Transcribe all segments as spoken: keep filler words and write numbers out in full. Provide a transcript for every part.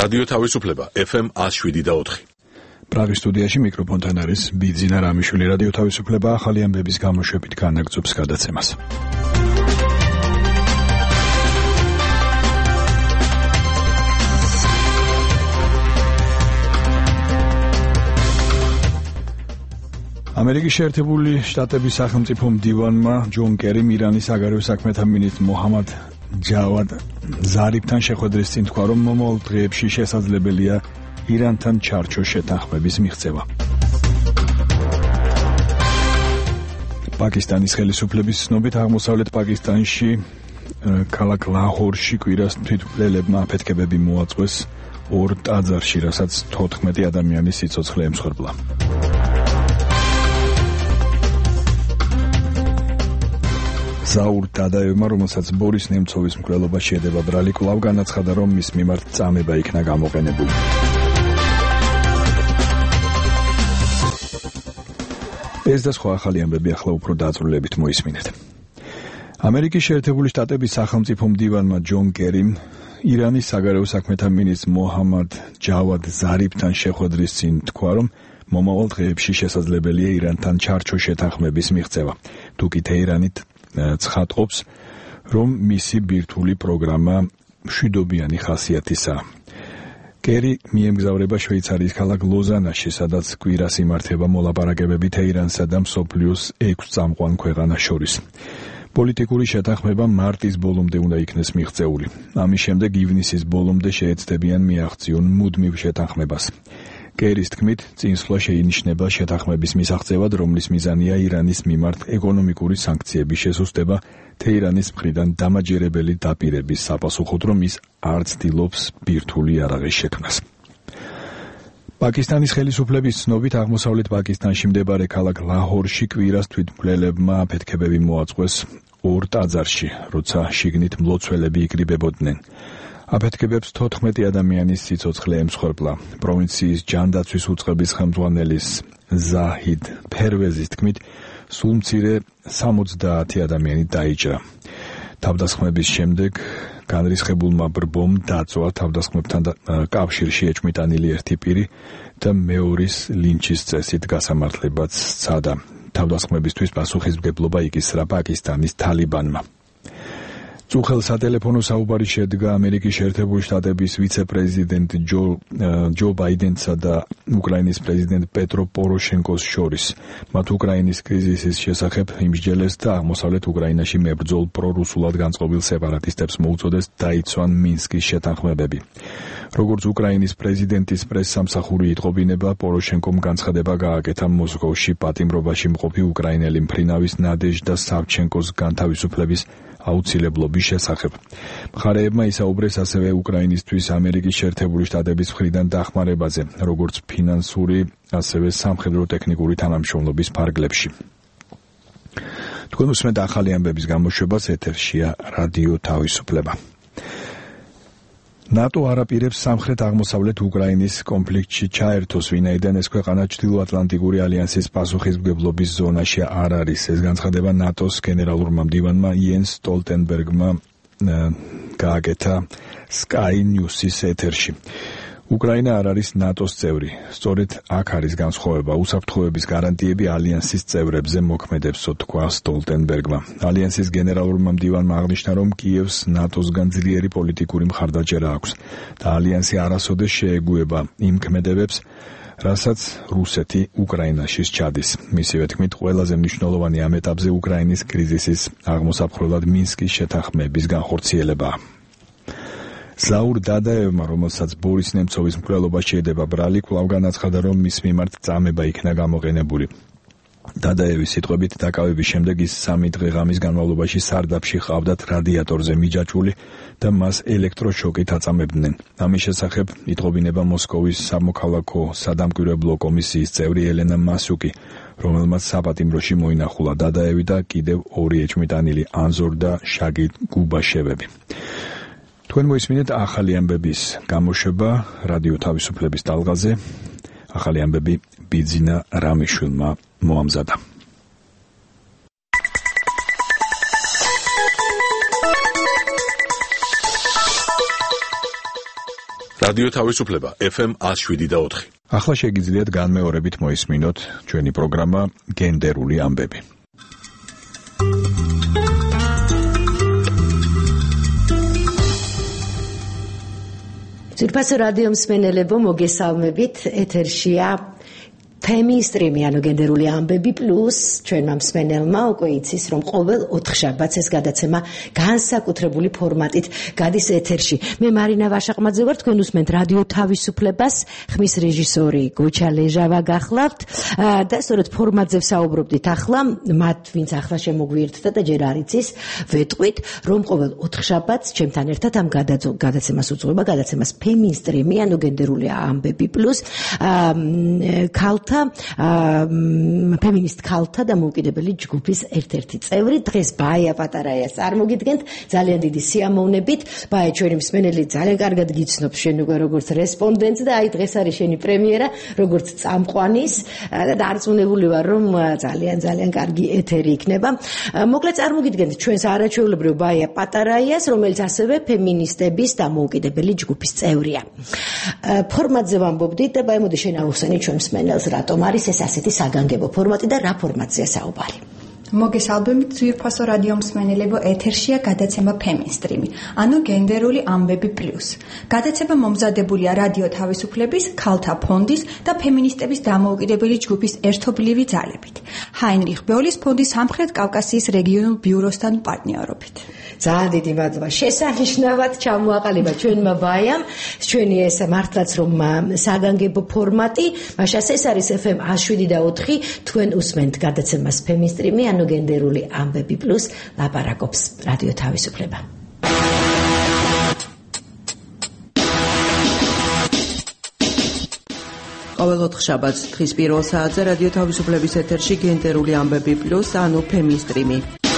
რადიო თავისუფლება ეფ ემ ათს შვიდი და ოთხი. პრაღის სტუდიაში მიკროფონთან არის ბიძინა რამიშვილი. რადიო თავისუფლება ახალი ამბების გამოშვებით განაგრძობს გადაცემას. ამერიკის შეერთებული შტატების სახელმწიფო მდივანმა ჯონ კერიმ ირანის საგარეო საქმეთა მინისტრ მოჰამად ჯავად ზარიფთან შეხვედრის წინ თქვა, რომ მომავალ დღეებში შესაძლებელია ირანთან ჩარჩოს შეთანხმების მიღწევა. პაკისტანის ხელისუფლების ცნობით აღმოსავლეთ პაკისტანში ქალაქ ლაჰორში კვირას თვითმკვლელებმა აფეთქებები მოაწყვეს ორ ტაძარში, რასაც თოთხმეტი ადამიანის სიცოცხლე ემსხვერპლა. ზაურ დადაევმა, რომელსაც ბორის ნემცოვის მკვლელობა შეედება ბრალი, კვლავ განაცხადა, რომ მის მიმართ წამება იქნა გამოყენებული. ეს და სხვა ახალი ამბები ახლა უფრო დაწვრილებით მოისმინეთ. ამერიკის შეერთებული შტატების სახელმწიფო მდივანმა ჯონ კერიმ ირანის საგარეო საქმეთა მინისტრ მოჰამად ჯავად ზარიფთან შეხვედრის წინ თქვა, რომ მომავალ დღეებში შესაძლებელია ირანთან ჩარჩოს შეთანხმების მიღწევა. თუკი თეირანით ცხადყოფს, რომ მისი ბირთვული პროგრამა მშვიდობიანი ხასიათისაა. კერი მიემგზავრება შვეიცარიის ქალაქ ლოზანაში, სადაც კვირას იმართება მოლაპარაკებები თეირანსა და მსოფლიოს ექვს წამყვან ქვეყანას შორის. პოლიტიკური შეთანხმება მარტის ბოლომდე უნდა იქნეს მიღწეული. ამის შემდეგ ივნისის ბოლომდე შეეცდებიან მიაღწიონ მუდმივ შეთანხმებას. კერის თქმით, წინსვლა შეინიშნება შეთანხმების მისაღწევად, რომლის მიზანია ირანის მიმართ ეკონომიკური სანქციების შესუსტება თეირანის მხრიდან დამაჯერებელი დაპირების საპასუხოდ, რომ ის არ ცდილობს ბირთვული იარაღის შექმნას. პაკისტანის ხელისუფლების ცნობით აღმოსავლეთ პაკისტანში მდებარე ქალაქ ლაჰორში კვირას თვითმკვლელებმა აფეთქებები მოაწყვეს ორ ტაძარში, როცა შიგნით მლოცველები იკრიბებოდნენ. აფეთქებებს თოთხმეტი ადამიანის სიცოცხლე ემსხვერპლა. პროვინციის ჯანდაცვის უწყების ხელმძღვანელის ზაჰიდ ფერვეზის თქმით, სულ მცირე სამოცდაათი ადამიანი დაიჭრა. თავდასხმების შემდეგ განრისხებულმა ბრბომ დაწვა თავდასხმებთან კავშირში ეჭვმიტანილი ერთი პირი და მეორის ლინჩის წესით გასამართლებაც სცადა. თავდასხმებისთვის პასუხისმგებლობა იკისრა პაკისტანის თალიბანმა. წუხელ სატელეფონო საუბარი შედგა ამერიკის შეერთებული შტატების ვიცე-პრეზიდენტ ჯო ჯო ბაიდენსა და უკრაინის პრეზიდენტ პეტრო პოროშენკოს შორის. მათ უკრაინის კრიზისის შესახებ იმსჯელეს და აღმოსავლეთ უკრაინაში მებრძოლ პრორუსულად განწყობილ სეპარატისტებს მოუწოდეს დაიცვან მინსკის შეთანხმებები. როგორც უკრაინის პრეზიდენტის პრესსამსახური იტყობინება, პოროშენკომ განცხადება გააკეთა მოსკოვში პატიმრობაში მყოფი უკრაინელი მფრინავის ნადეჟდა სავჩენკოს განთავისუფლების აუცილებლობის შესახებ. მხარეებმა ისაუბრეს ასევე უკრაინისთვის ამერიკის შეერთებული შტატების მხრიდან დახმარებაზე, როგორც ფინანსური, ასევე სამხედრო-ტექნიკური თანამშრომლობის ფარგლებში. თქვენ უსმენთ ახალი ამბების გამოშვებას, ეთერშია რადიო თავისუფლება. ნატო არ აპირებს სამხრეთ-აღმოსავლეთ უკრაინის კონფლიქტში ჩაერთოს, ვინაიდან ეს ქვეყანა ჩრდილო-ატლანტიკური ალიანსის პასუხისმგებლობის ზონაში არ არის. ეს განცხადება ნატოს გენერალურმა მდივანმა იენს სტოლტენბერგმა გააკეთა Sky News-ის ეთერში. უკრაინა არ არის ნატოს წევრი. სწორედ აქ არის განსხვავება. უსაფრთხოების გარანტიები ალიანსის წევრებზე მოქმედებს, თქვა სტოლტენბერგმა. ალიანსის გენერალურმა მდივანმა აღნიშნა, რომ კიევს ნატოსგან ძლიერი პოლიტიკური მხარდაჭერა აქვს და ალიანსი არასოდეს შეეგუება იმ ქმედებებს, რასაც რუსეთი უკრაინაში სჩადის. მისივე თქმით, ყველაზე მნიშვნელოვანი ამ ეტაპზე უკრაინის კრიზისის აღმოსაფხრელად მინსკის შეთანხმების განხორციელებაა. ზაურ დადაევმა, რომელსაც ბორის ნემცოვის მკვლელობა შეედება ბრალი, კვლავ განაცხადა, რომ მის მიმართ წამება იქნა გამოყენებული. დადაევის სიტყვებით, დაკავების შემდეგ ის სამი დღე ღამის განმავლობაში სარდაფში ჰყავდათ რადიატორზე მიჯაჭვული და მას ელექტროშოკით აწამებდნენ. ამის შესახებ იტყობინება მოსკოვის სამოქალაქო სადამკვირვებლო კომისიის წევრი ელენა მასუკი, რომელმაც საპატიმროში მოინახულა დადაევი და კიდევ ორი ეჭვმიტანილი ანზორ და შაგიდ გუბაშევები. თქვენ მოისმინეთ ახალი ამბების გამოშვება რადიო თავისუფლების ტალღაზე. ახალი ამბები ბიძინა რამიშვილმა მოამზადა. რადიო თავისუფლება ეფ ემ one oh seven point four. ახლა შეგიძლიათ განმეორებით მოისმინოთ ჩვენი პროგრამა გენდერული ამბები. ძვირფასო რადიო მსმენელებო, მოგესალმებით. ეთერშია ფემინსტრიმი, ანუ გენდერული ამბები პლუს ჩვენმა მსმენელმა უკვე იცის, რომ ყოველ ოთხშაბათს ეს გადაცემა განსაკუთრებული ფორმატით გადის ეთერში. მე მარინა ვაშაყმაძე ვარ, თქვენ უსმენთ რადიო თავისუფლებას, ხმის რეჟისორი გოჩა ლეჟავა გახლავთ და სწორედ ფორმატზე ვსაუბრობდით ახლა, მათ ვინც ახლა შემოგვიერთდა და ჯერ არ იცის, ვეტყვით, რომ ყოველ ოთხშაბათს ჩემთან ერთად ამ გადაცემას უძღვება, გადაცემას ფემინსტრიმი, ანუ გენდერული ამბები პლუს ქალთა ფემინისტ ქალთა და მოუკიდებელი ჯგუფის ერთ-ერთი წევრი. დღეს ბაია პატარაიას წარმოგიდგენთ ძალიან დიდი სიამოვნებით. ბაია, ჩვენი მსმენელი ძალიან კარგად გიცნობს შენ უკვე როგორც რესპონდენტს და აი დღეს არის შენი პრემიერა როგორც წამყვანის და დარწმუნებული ვარ რომ ძალიან ძალიან კარგი ეთერი იქნება. მოკლედ წარმოგიდგენთ ჩვენს არაჩვეულებრივ ბაია პატარაიას, რომელიც ასევე ფემინისტების და მოუკიდებელი ჯგუფის წევრია. ფორმატზე ვამბობდით და ბაია მოდი შენ აუხსენი ჩვენ მსმენელს რატომ არის ეს ასეთი საგანგებო ფორმატი და რა ფორმატზეა საუბარი. მოგესალმებით ძვირფასო რადიო მსმენელებო, ეთერშია გადაცემა ფემინსტრიმი, ანუ გენდერული ამბები პლუს. გადაცემა მომზადებულია რადიო თავისუფლების, ქალთა ფონდის და ფემინისტების დამოუკიდებელი ჯგუფის ერთობლივი ძალებით. ჰაინრიხ ბეოლის ფონდის სამხრეთ კავკასიის რეგიონულ ბიუროსთან პარტნიორობით. ძალიან დიდი მადლობა. შესანიშნავად ჩამოაყალიბა ჩვენმა ბაიამ ჩვენი ეს მართლაც რომ საგანგებო ფორმატი, მაშას ეს არის ეფ ემ one oh seven point four, თქვენ უსმენთ გადაცემას ფემინსტრიმი, ანუ გენდერული ამბები პლუს, ლაპარაკობს რადიო თავისუფლება. ყოველ ოთხშაბათს დღის პირველ საათზე რადიო თავისუფლების ეთერში გენდერული ამბები პლუს, ანუ ფემინსტრიმი.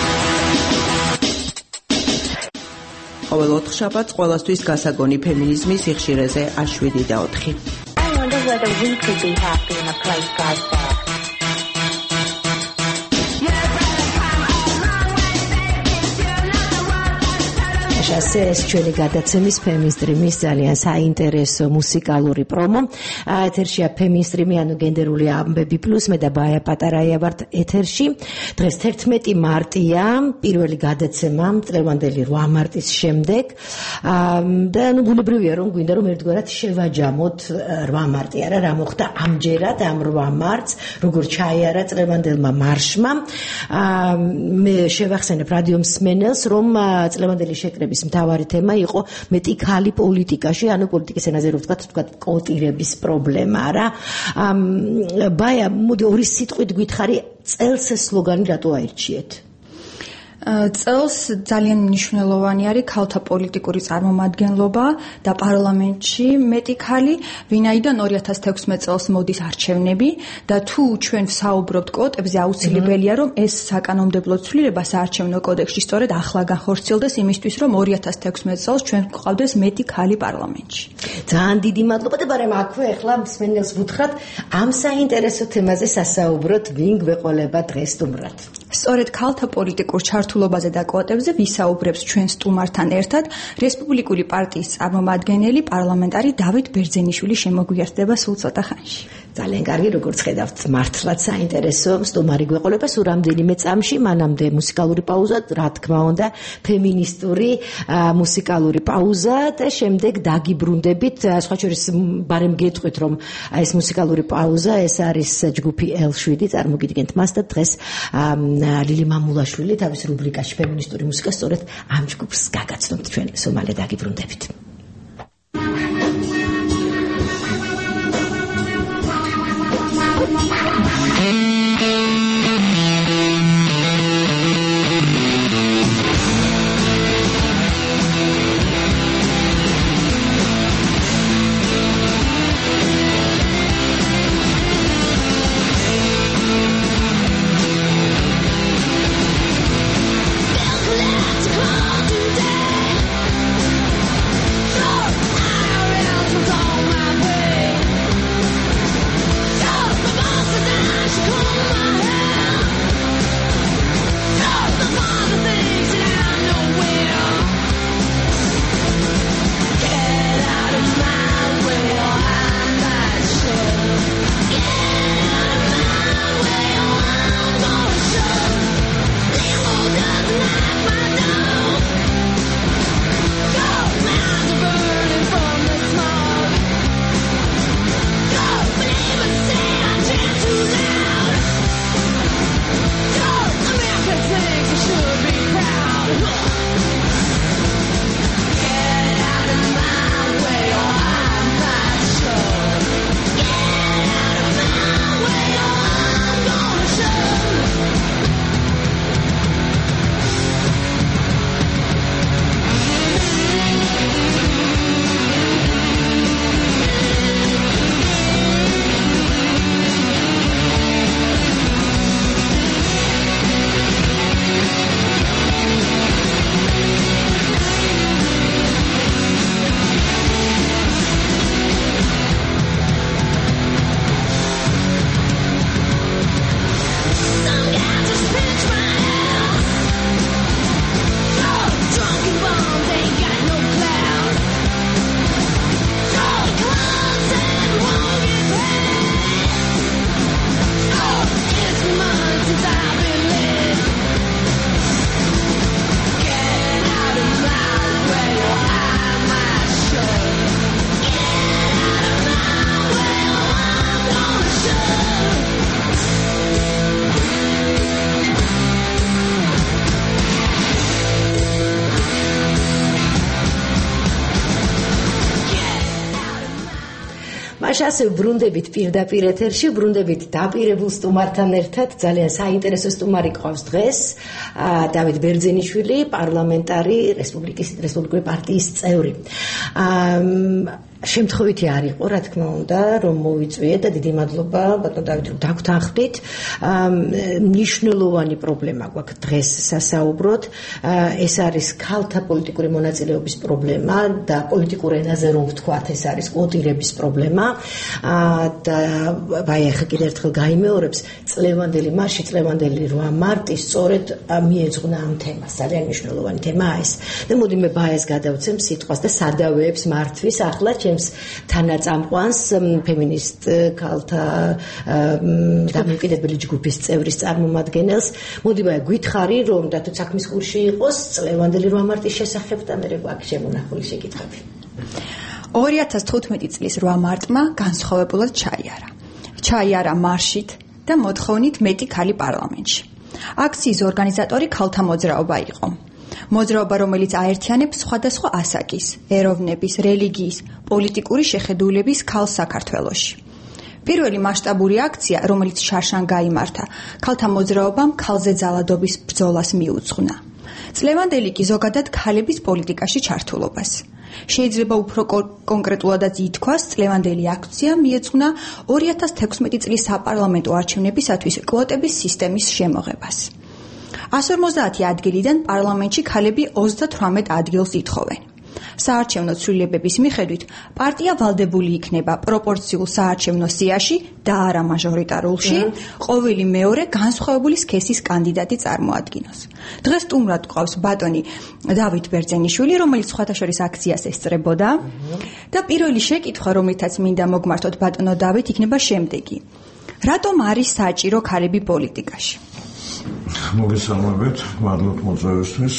ყოველ ოთხშაბათს ყველასთვის გასაგონი ფემინიზმის სიხშირეზე one oh seven point four. I wonder whether we could be happy in a place like that. ასე ეს ჩვენი გადაცემის ფემინსტრიმის ძალიან საინტერესო მუსიკალური პრომო. ეთერშია ფემინსტრიმი, ანუ გენდერული ამბები პლუს, მე და ბაია პატარაია ვართ ეთერში. დღეს თერთმეტი მარტია, პირველი გადაცემა წლევანდელი რვა მარტის შემდეგ. და ნუ ბუნებრივია რომ გვინდა რომ ერთგვარად შევაჯამოთ რვა მარტი, არა რა მოხდა ამჯერად ამ რვა მარტს, როგორ ჩაიარა წლევანდელმა მარშმა. მე შევახსენებ რადიო მსმენელს, რომ წლევანდელი შეკრების მთავარი თემა იყო მეტი ქალი პოლიტიკაში, ანუ პოლიტიკის ენაზე რო ვთქვათ, ვთქვათ კოტირების პრობლემა, რა. ბაია, მოდი ორი სიტყვით გითხარი, წელს ეს სლოგანი რატო აირჩიეთ? წელს ძალიან მნიშვნელოვანი არის ქალთა პოლიტიკური წარმომადგენლობა და პარლამენტში მეტი ქალი, ვინაიდან ორი ათას თექვსმეტ წელს მოდის არჩევნები და თუ ჩვენ ვსაუბრობთ კვოტებზე, აუცილებელია რომ ეს საკანონმდებლო ცვლილება საარჩევნო კოდექსში სწორედ ახლა განხორციელდეს იმისთვის, რომ ორი ათას თექვსმეტ წელს ჩვენ გვყავდეს მეტი ქალი პარლამენტში. ძალიან დიდი მადლობა და ბარემ აქვე ახლა მსმენელს ვუთხრათ ამ საინტერესო თემაზე სასაუბროთ, ვინ გვეყოლება დღეს სტუმრად. სწორედ ქალთა პოლიტიკურ ჩართულობაზე და კვოტებზე ვისაუბრებს ჩვენ სტუმართან ერთად რესპუბლიკური პარტიის წარმომადგენელი პარლამენტარი დავით ბერძენიშვილი შემოგვიერთდება სულ ცოტა ხანში. ძალიან კარგი, როგორც ხედავთ, მართლაც საინტერესო სტუმარი გვეყოლება სულ რამდენიმე წამში, მანამდე მუსიკალური პაუზა, რა თქმა უნდა, ფემინისტური მუსიკალური პაუზა და შემდეგ დაგიბრუნდებით. სხვა შორის ბარემ გეტყვით, რომ ეს მუსიკალური პაუზა, ეს არის ჯგუფი ელ შვიდი, წარმოგიდგენთ მას და დღეს ლილი მამულაშვილი თავის რუბრიკაში ფემინისტური მუსიკა სწორედ ამ ჯგუფს გაგაცნობთ ჩვენ სომალე დაგიბრუნდებით. ასე ბრუნდებით პირდაპირ ეთერში, ბრუნდებით დაპირებულ სტუმართან ერთად. ძალიან საინტერესო სტუმარი ყავს დღეს. დავით ბერძენიშვილი, პარლამენტარი, რესპუბლიკის რესპუბლიკური პარტიის წევრი. შემთხვევითი არ იყო, რა თქმა უნდა, რომ მოვიწვიეთ და დიდი მადლობა ბატონ დავით რომ დაგვთანხმდით. მნიშვნელოვანი პრობლემა გვაქვს დღეს სასაუბროთ. ეს არის ქალთა პოლიტიკური მონაწილეობის პრობლემა და პოლიტიკურ ენაზე რომ ვთქვათ, ეს არის კვოტირების პრობლემა. და ვაი ახლა კიდევ ერთხელ გაიმეორებს, წლევანდელი მარში, წლევანდელი რვა მარტი სწორედ მიეძღვნა ამ თემას. ძალიან მნიშვნელოვანი თემაა ეს. და მოდი მე ბაეს გადავცემ სიტყვას და სადავეებს მართვის ახლა ჩემს თანაწამყვანს ფემინისტ ქალთა დამოუკიდებელი ჯგუფის წევრის წარმომადგენელს. მოდი ბაე გითხარი რომ და თუ საქმის კურსში იყოს წლევანდელი რვა მარტის შესახებ და მე გვაქვს შემონახული შეკითხვები. ორი ათას თხუთმეტი წლის რვა მარტმა განსხვავებულად ჩაიარა. ჩაიარა მარშით და მოთხოვნით მეტი ქალი პარლამენტში. აქციის ორგანიზატორი ქალთა მოძრაობა იყო. მოძრაობა, რომელიც აერთიანებს სხვადასხვა ასაკის, ეროვნების, რელიგიის, პოლიტიკური შეხედულების ქალს საქართველოში. პირველი მასშტაბური აქცია, რომელიც შარშან გაიმართა, ქალთა მოძრაობამ ქალზე ძალადობის ბრძოლას მიუძღვნა. წლევანდელი კი ზოგადად ქალების პოლიტიკაში ჩართულობას. შეიძლება უფრო კონკრეტულადაც ითქვას, წლევანდელი აქცია მიეძღვნა ორი ათას თექვსმეტი წლის საპარლამენტო არჩევნებისათვის კვოტების სისტემის შემოღებას. εκατო ორმოცდაათი ადგილიდან პარლამენტში ქალები ოცდათვრამეტ ადგილს ითხოვენ. საარჩევნო ცვლილებების მიხედვით პარტია ვალდებული იქნება პროპორციულ საარჩევნო სიაში და არა მაჟორიტარულში ყოველი მეორე განსხვავებული სქესის კანდიდატი წარმოადგინოს. დღეს სტუმრად გვყავს ბატონი დავით ბერძენიშვილი, რომელიც სხვათა შორის აქციას ესწრებოდა და პირველი შეკითხვა, რომლითაც მინდა მოგმართოთ ბატონო დავით, იქნება შემდეგი. რატომ არის საჭირო ქალები პოლიტიკაში? მოგესალმებით, მადლობ მოწვევისთვის.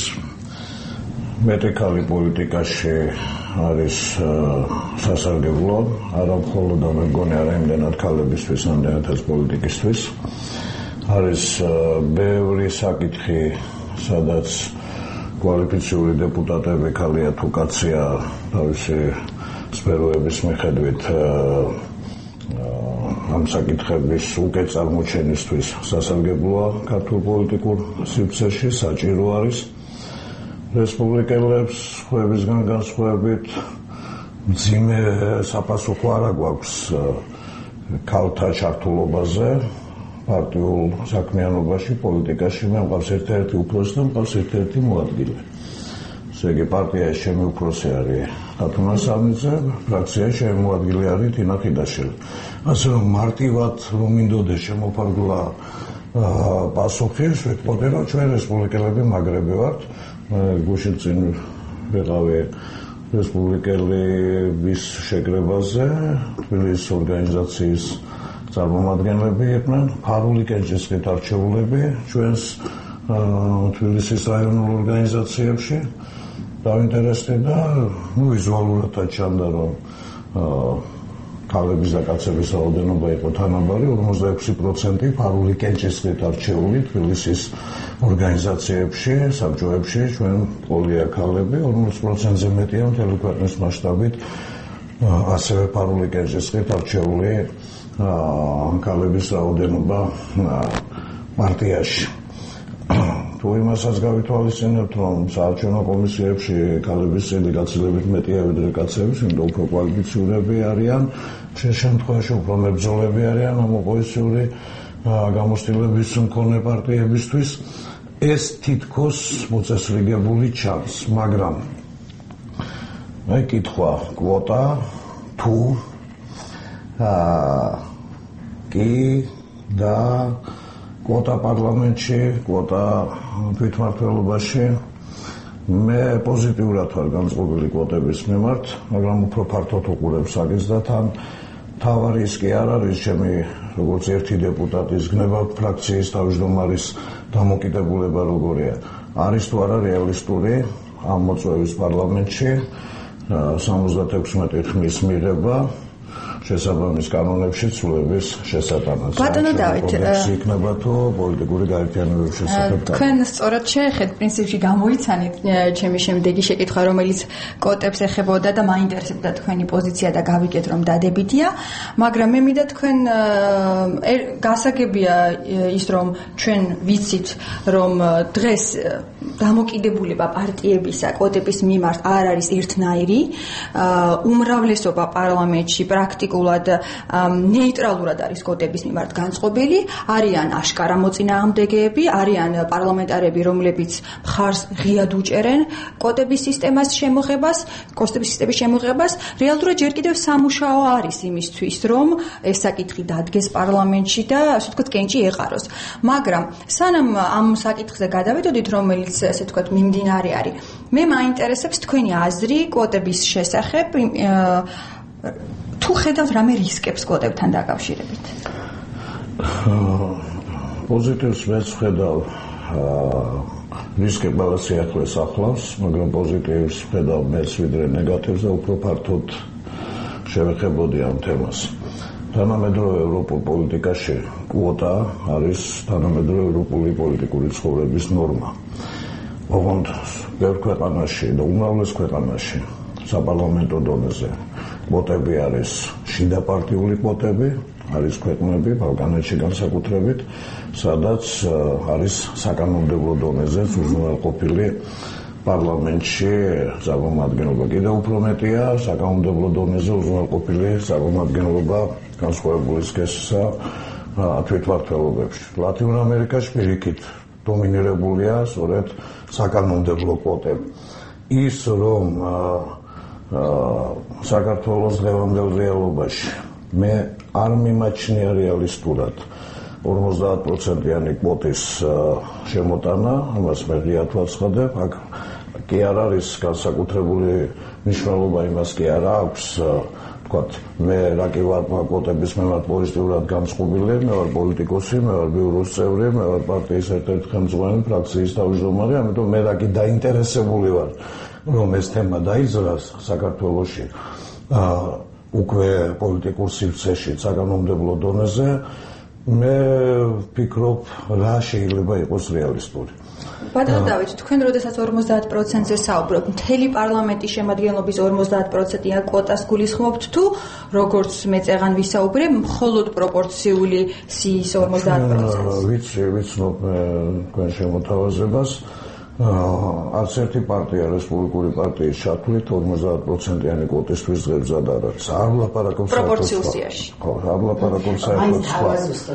მეტი ქალი პოლიტიკაში არის სასარგებლო, არა მხოლოდ და მე მგონი არა იმდენად ქალებისთვის, ამდენადაც პოლიტიკისთვის. არის ბევრი საკითხი, სადაც კვალიფიციური დეპუტატები ქალია თუ კაცია თავისი სფეროების მიხედვით ამ საკითხების უკეთ წარმოჩენისთვის სასარგებლოა ქართულ პოლიტიკურ სივრცეში, საჭირო არის. რესპუბლიკელებს სხვებისგან განსხვავებით მძიმე საპასუხო არ გვაქვს ქალთა ჩართულობაზე პარტიულ საქმიანობაში, პოლიტიკაში. მე მყავს ერთ-ერთი უფროსი და მყავს ერთ-ერთი მოადგილე. ესე იგი პარტიაში ჩემი უფროსი არის ხათუნა სამიძე, ფრაქციაში ჩემი მოადგილე არის თინა ხიდაშვილი. ასე რომ მარტივად რომ მინდოდეს შემოფარგლა პასუხი, ვეთქვათ რომ ჩვენ რესპუბლიკელები მაგრები ვართ. გუშინ წინ ვიყავი რესპუბლიკელების შეკრებაზე, თბილისის ორგანიზაციის წარმომადგენლები იყვნენ, ფარული კენჭისყრით არჩეულები ჩვენს თბილისის რაიონულ ორგანიზაციებში დავინტერესდი და ნუ ვიზუალურადაც ჩანდა რომ ქალების და კაცების რაოდენობა იყო თანაბარი, ორმოცდაექვსი პროცენტი ფარული კენჭისყრით არჩეული თბილისის ორგანიზაციებში, საბჭოებში ჩვენ ყოლია ქალები, ორმოცი პროცენტზე მეტია მთელი ქვეყნის მასშტაბით ასევე ფარული კენჭისყრით არჩეული ქალების რაოდენობა პარტიაში. თუ იმასაც გავითვალისწინებთ, რომ საარჩევნო კომისიებში ქალების წილი გაცილებით მეტია ვიდრე კაცების, იმიტომ უფრო კვალიფიციურები არიან, შენ შემთხვევაში უფრო მებრძოლები არიან ამ ოპოზიციური გამოცდილების მქონე პარტიებისთვის. ეს თითქოს მოწესრიგებული ჩანს, მაგრამ მე კითხვა კვოტა თუ კი და კვოტა პარლამენტში, კვოტა თვითმმართველობაში. მე პოზიტიურად ვარ განწყობილი კვოტების მიმართ, მაგრამ უფრო ფართოდ უყურებ საკითხს და თან თავარი ის კი არ არის ჩემი როგორც ერთი დეპუტატის გნება ფრაქციის თავმჯდომარის დამოკიდებულება როგორია. არის თუ არა რეალისტური ამ მოწვევის პარლამენტში სამოცდაექვსმეტი ხმის მიღება შესაბამის კანონებში ცვლილების შესატანად. ბატონო დავით, იქნება თუ პოლიტიკური გაერთიანებების შესახებ. თქვენ სწორად შეეხეთ პრინციპში გამოიცანით ჩემი შემდეგი შეკითხვა, რომელიც კოტებს ეხებოდა და მაინტერესებდა თქვენი პოზიცია და გავიგეთ რომ დადებითია, მაგრამ მე მინდა თქვენ გასაგებია ის რომ ჩვენ ვიცით რომ დღეს დამოკიდებულება პარტიებისა კოტების მიმართ არ არის ერთნაირი, უმრავლესობა პარლამენტში პრაქტიკულად ნეიტრალურად არის კოტების მიმართ განწყობილი, არიან აშკარა მოწინააღმდეგეები, არიან პარლამენტარები, რომლებიც მხარს ღიად უჭერენ კოტების სისტემას შემოღებას, კოტების სისტემის შემოღებას. რეალურად ჯერ კიდევ სამუშაო არის იმისთვის, რომ ეს საკითხი დადგეს პარლამენტში და ასე ვთქვათ, კენჭი ეყაროს. მაგრამ სანამ ამ საკითხზე გადავიდოდით, რომელიც ასე ვთქვათ, მიმდინარე არის, მე მაინტერესებს თქვენი აზრი კოტების შესახებ. თუ ხედავთ რამე რისკებს კოტებთან დაკავშირებით? პოზიტივს მეც ხედავ რისკები ყველა სიახლეს ახლავს, მაგრამ პოზიტივს ხედავ მეც ვიდრე ნეგატივს და უფრო ფართოდ შევეხებოდი ამ თემას. თანამედროვე ევროპულ პოლიტიკაში კვოტა არის თანამედროვე ევროპული პოლიტიკური ცხოვრების ნორმა. ოღონდ ბევრ ქვეყანაში და უმრავლეს ქვეყანაში საპარლამენტო დონეზე კვოტები არის შიდა პარტიული კვოტები, არის ქვეყნები ბალკანეთში განსაკუთრებით, სადაც არის საკანონმდებლო დონეზე უზრუნველყოფილი პარლამენტში წარმომადგენლობა. კიდევ უფრო მეტია საკანონმდებლო დონეზე უზრუნველყოფილი წარმომადგენლობა განსხვავებული სქესისა თვითმმართველობებში. ლათინურ ამერიკაში პირიქით დომინირებულია სწორედ საკანონმდებლო კვოტები. ის რომ საქართველოს დღევანდელ რეალობაში მე არ მიმაჩნია რეალისტურად ორმოცდაათ პროცენტიანი კვოტის შემოტანა, ამას მე ღიად ვაცხადებ. აქ კი არ არის განსაკუთრებული მნიშვნელობა, იმას კი არ აქვს ვთქვათ, მე რა კი ვარ კვოტების მიმართ პოზიტიურად განწყობილი, მე ვარ პოლიტიკოსი, მე ვარ ბიუროს წევრი, მე ვარ პარტიის ერთ-ერთი ხელმძღვანელი, ფრაქციის თავმჯდომარე, ამიტომ მე რა კი დაინტერესებული ვარ რომ ეს თემა დაიძრას საქართველოში უკვე პოლიტიკურ სივრცეში საკანონმდებლო დონეზე, მე ვფიქრობ რა შეიძლება იყოს რეალისტური. ბატონო დავით, თქვენ როდესაც ორმოცდაათ პროცენტზე საუბრობთ, მთელი პარლამენტის შემადგენლობის ორმოცდაათ პროცენტიან კვოტას გულისხმობთ თუ როგორც მე წეღან ვისაუბრე, მხოლოდ პროპორციული სიის ორმოცდაათ პროცენტს? ვიცი, ვიცნობ თქვენ შემოთავაზებას. არც ერთი პარტია რესპუბლიკური პარტიის ჩათვლით ორმოცდაათ პროცენტიანი კვოტისთვის ღებზად არ არის. არ ვლაპარაკობ პროპორციულ სიაში. ხო, არ ვლაპარაკობ საერთოდ სხვა.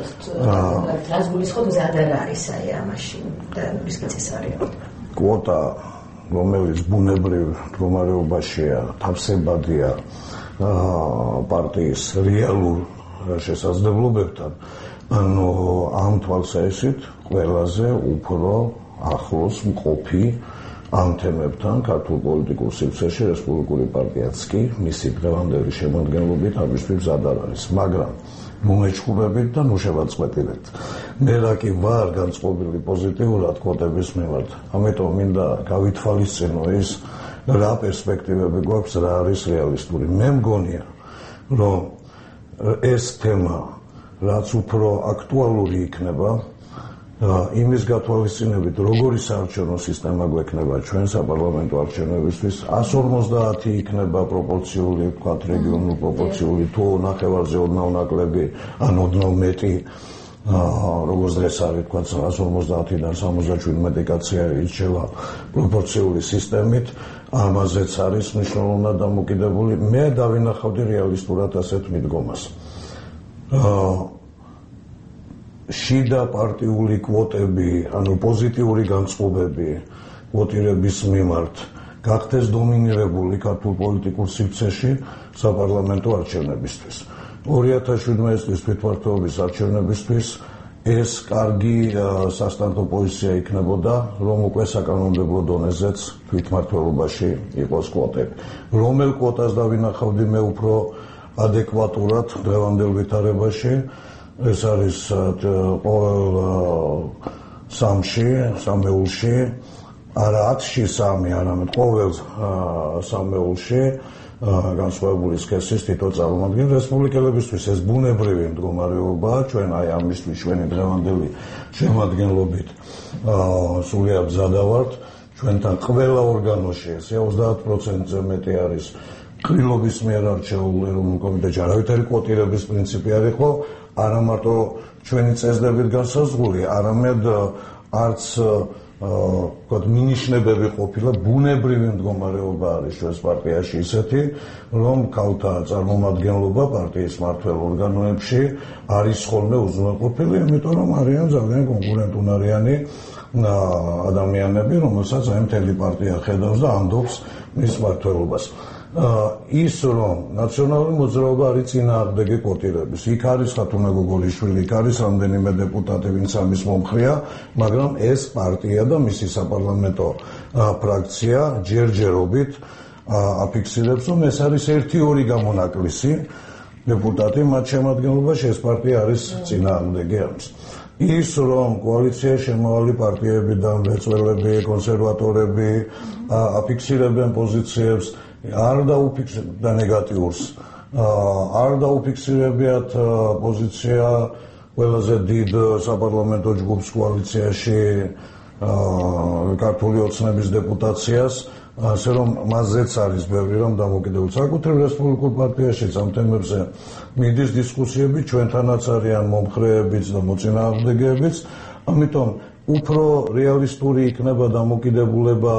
რას გულისხმობ მზად არ არის აი ამაში და რისკიც ეს არის. კვოტა, რომელიც ბუნებრივ მდგომარეობაშია, თავსებადია პარტიის რეალურ შესაძლებლობებთან, ანუ ამ თვალსაჩინით ყველაზე უფრო ახლოს მყოფი ამ თემებთან ქართულ პოლიტიკურ სივრცეში რესპუბლიკური პარტიაც კი მისი დღევანდელი შემადგენლობით ამისთვის მზად არ არის, მაგრამ მომეჩხუბებით და ნუ შევაწყვეტილებთ. მე რა კი ვარ განწყობილი პოზიტიურად კვოტების მიმართ, ამიტომ მინდა გავითვალისწინო ის რა პერსპექტივები გვაქვს, რა არის რეალისტური. მე მგონია, რომ ეს თემა რაც უფრო აქტუალური იქნება, იმის გათვალისწინებით, როგორი საარჩევნო სისტემა გვექნება ჩვენ საპარლამენტო არჩევნებისთვის, εκατს ორმოცდაათი იქნება პროპორციული, ვთქვათ, რეგიონულ პროპორციული, თუ ნახევარზე ოდნავ ნაკლები, ან ოდნავ მეტი, როგორც დღეს არის, ვთქვათ, εκατს ორმოცდაათიდან სამოცდაშვიდმეტი კაცი ირჩევა პროპორციული სისტემით, ამაზეც არის მნიშვნელოვნად დამოკიდებული. მე დავინახავდი რეალისტურად ასეთ მიდგომას. შიდა პარტიული კვოტები, ანუ პოზიტიური განწყობები კვოტირების მიმართ გახდეს დომინირებული ქართულ პოლიტიკურ სივრცეში საპარლამენტო არჩევნებისთვის. ორი ათას შვიდმეტი წლის თვითმმართველობის არჩევნებისთვის ეს კარგი სასტარტო პოზიცია იქნებოდა, რომ უკვე საკანონმდებლო დონეზეც თვითმმართველობაში იყოს კვოტები. რომელ კვოტას დავინახავდი მე უფრო ადეკვატურად დღევანდელ ვითარებაში, ეს არის ყოველ სამში, სამეულში, არა ათში სამი, არამედ ყოველ სამეულში განსხვავებული სქესის თითო წარმომადგენელი რესპუბლიკელებისთვის ეს ბუნებრივი მდგომარეობაა, ჩვენ აი ამისთვის ჩვენი დღევანდელი შემადგენლობით სრულიად მზადა ვართ, ჩვენთან ყველა ორგანოში ესე ოცდაათ პროცენტზე მეტი არის ყრილობის მიერ არჩეულ ეროვნულ კომიტეტში, არავითარი კვოტირების პრინციპი არ იყო, არა მარტო ჩვენი წესდებით განსაზღვრული, არამედ არც ვთქვათ, მინიშნებები ყოფილა, ბუნებრივი მდგომარეობა არის ჩვენს პარტიაში ისეთი, რომ ქალთა წარმომადგენლობა პარტიის მმართველ ორგანოებში არის ხოლმე უზრუნველყოფილი, იმიტომ რომ არიან ძალიან კონკურენტუნარიანი ადამიანები, რომელსაც აი მთელი პარტია ხედავს და ანდობს მის მმართველობას. ის რომ ნაციონალური მოძრაობა არის წინააღმდეგი კვოტირების. იქ არის ხათუნა გოგოლიშვილი, იქ არის რამდენიმე დეპუტატი, ვინც ამის მომხრეა, მაგრამ ეს პარტია და მისი საპარლამენტო ფრაქცია ჯერჯერობით აფიქსირებს, რომ ეს არის ერთი-ორი გამონაკლისი დეპუტატი მათ შემადგენლობაში, ეს პარტია არის წინააღმდეგი ამის. ის რომ კოალიციაში შემავალი პარტიებიდან მეწველები, კონსერვატორები აფიქსირებენ პოზიციებს არ დაუფიქსირებდა ნეგატიურს, არ დაუფიქსირებიათ პოზიცია ყველაზე დიდ საპარლამენტო ჯგუფს კოალიციაში ქართული ოცნების დეპუტაციას, ასე რომ მასზეც არის ბევრი რამ დამოკიდებული. საკუთრივ რესპუბლიკურ პარტიაშიც ამ თემებზე მიდის დისკუსიები, ჩვენთანაც არიან მომხრეებიც და მოწინააღმდეგეებიც, ამიტომ უფრო რეალისტური იქნება დამოკიდებულება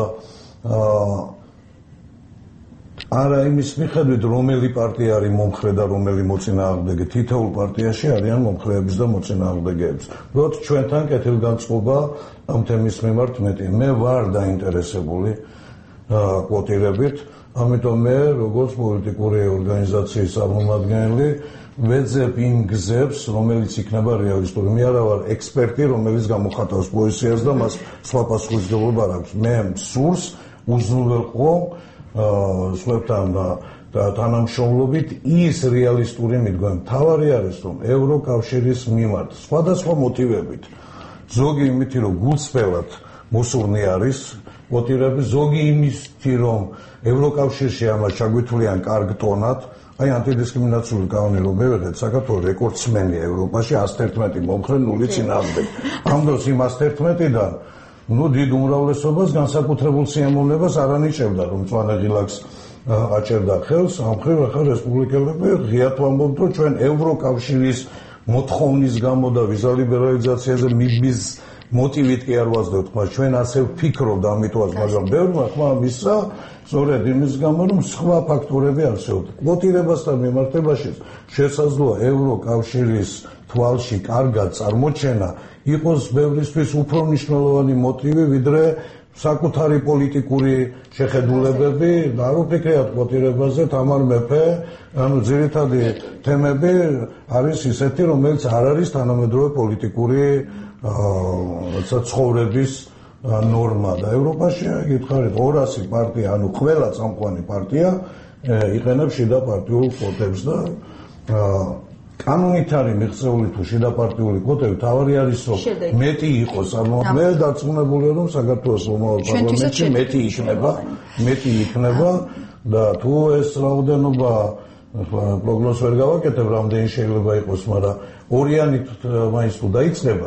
არა იმის მიხედვით, რომელი პარტია არის მომხრე და რომელი მოწინააღმდეგე, თითოეულ პარტიაში არიან მომხრეების და მოწინააღმდეგეების. უბრალოდ ჩვენთან კეთილგანწყობა ამ თემის მიმართ მეტი. მე ვარ დაინტერესებული კვოტირებით, ამიტომ მე როგორც პოლიტიკური ორგანიზაციის წარმომადგენელი ვეძებ იმ გზებს, რომელიც იქნება რეალისტური. მე არა ვარ ექსპერტი, რომელიც გამოხატავს პოზიციას და მას სხვა პასუხისმგებლობა არ აქვს. მე მსურს უზრუნველყო სხვებთან თანამშრომლობით ის რეალისტური მიდგომა. მთავარი არის, რომ ევროკავშირის მიმართ სხვადასხვა მოტივებით, ზოგი იმითი, რომ გულწრფელად მოსურნი არის კვოტირები, ზოგი იმითი, რომ ევროკავშირში ამას ჩაგვითვლიან კარგ ტონად, აი ანტიდისკრიმინაციული კანონი რომ მივედეთ, საქართველოს რეკორდსმენია ევროპაში ას თერთმეტი მომხრე, ნული წინააღმდეგ. ამ დროს იმ ას თერთმეტიდან ნუ დიდ უმრავლესობას განსაკუთრებულ სიამოვნებას არ ანიჭებდა, რომ მწვანე ღილაკს აჭერდა ხელს, ამ მხრივ ახლა რესპუბლიკელები ღიად ვამბობთ, რომ ჩვენ ევროკავშირის მოთხოვნის გამო და ვიზა ლიბერალიზაციაზე მიბის მოტივით კი არ ვაზრდოთ, მაგრამ ჩვენ ასე ვფიქრობთ ამიტომაც, მაგრამ ბევრმა ხმა მისცა სწორედ იმის გამო, რომ სხვა ფაქტორები არსებობენ. კვოტირებასთან მიმართებაში შესაძლოა ევროკავშირის თვალში კარგად წარმოჩენა იყოს ბევრისთვის უფრო მნიშვნელოვანი მოტივი, ვიდრე საკუთარი პოლიტიკური შეხედულებები და არ ვფიქრებთ კვოტირებაზე. თამარ მეფე, ანუ ძირითადი თემები არის ისეთი, რომელიც არ არის თანამედროვე პოლიტიკური ცხოვრების ნორმა და ევროპაში გითხარით ორასი პარტია, ანუ ყველა წამყვანი პარტია იყენებს შიდა პარტიულ კვოტებს და კანონით არის მიღწეული თუ შიდა პარტიული კვოტები, თავარი არის რომ მეტი იყოს, ანუ მე დარწმუნებული რომ საქართველოს მომავალ პარლამენტში მეტი იქნება, მეტი იქნება და თუ ეს რაოდენობა პროგნოზს ვერ გავაკეთებ, რამდენი შეიძლება იყოს, მაგრამ ორიანით მაინც თუ დაიწყება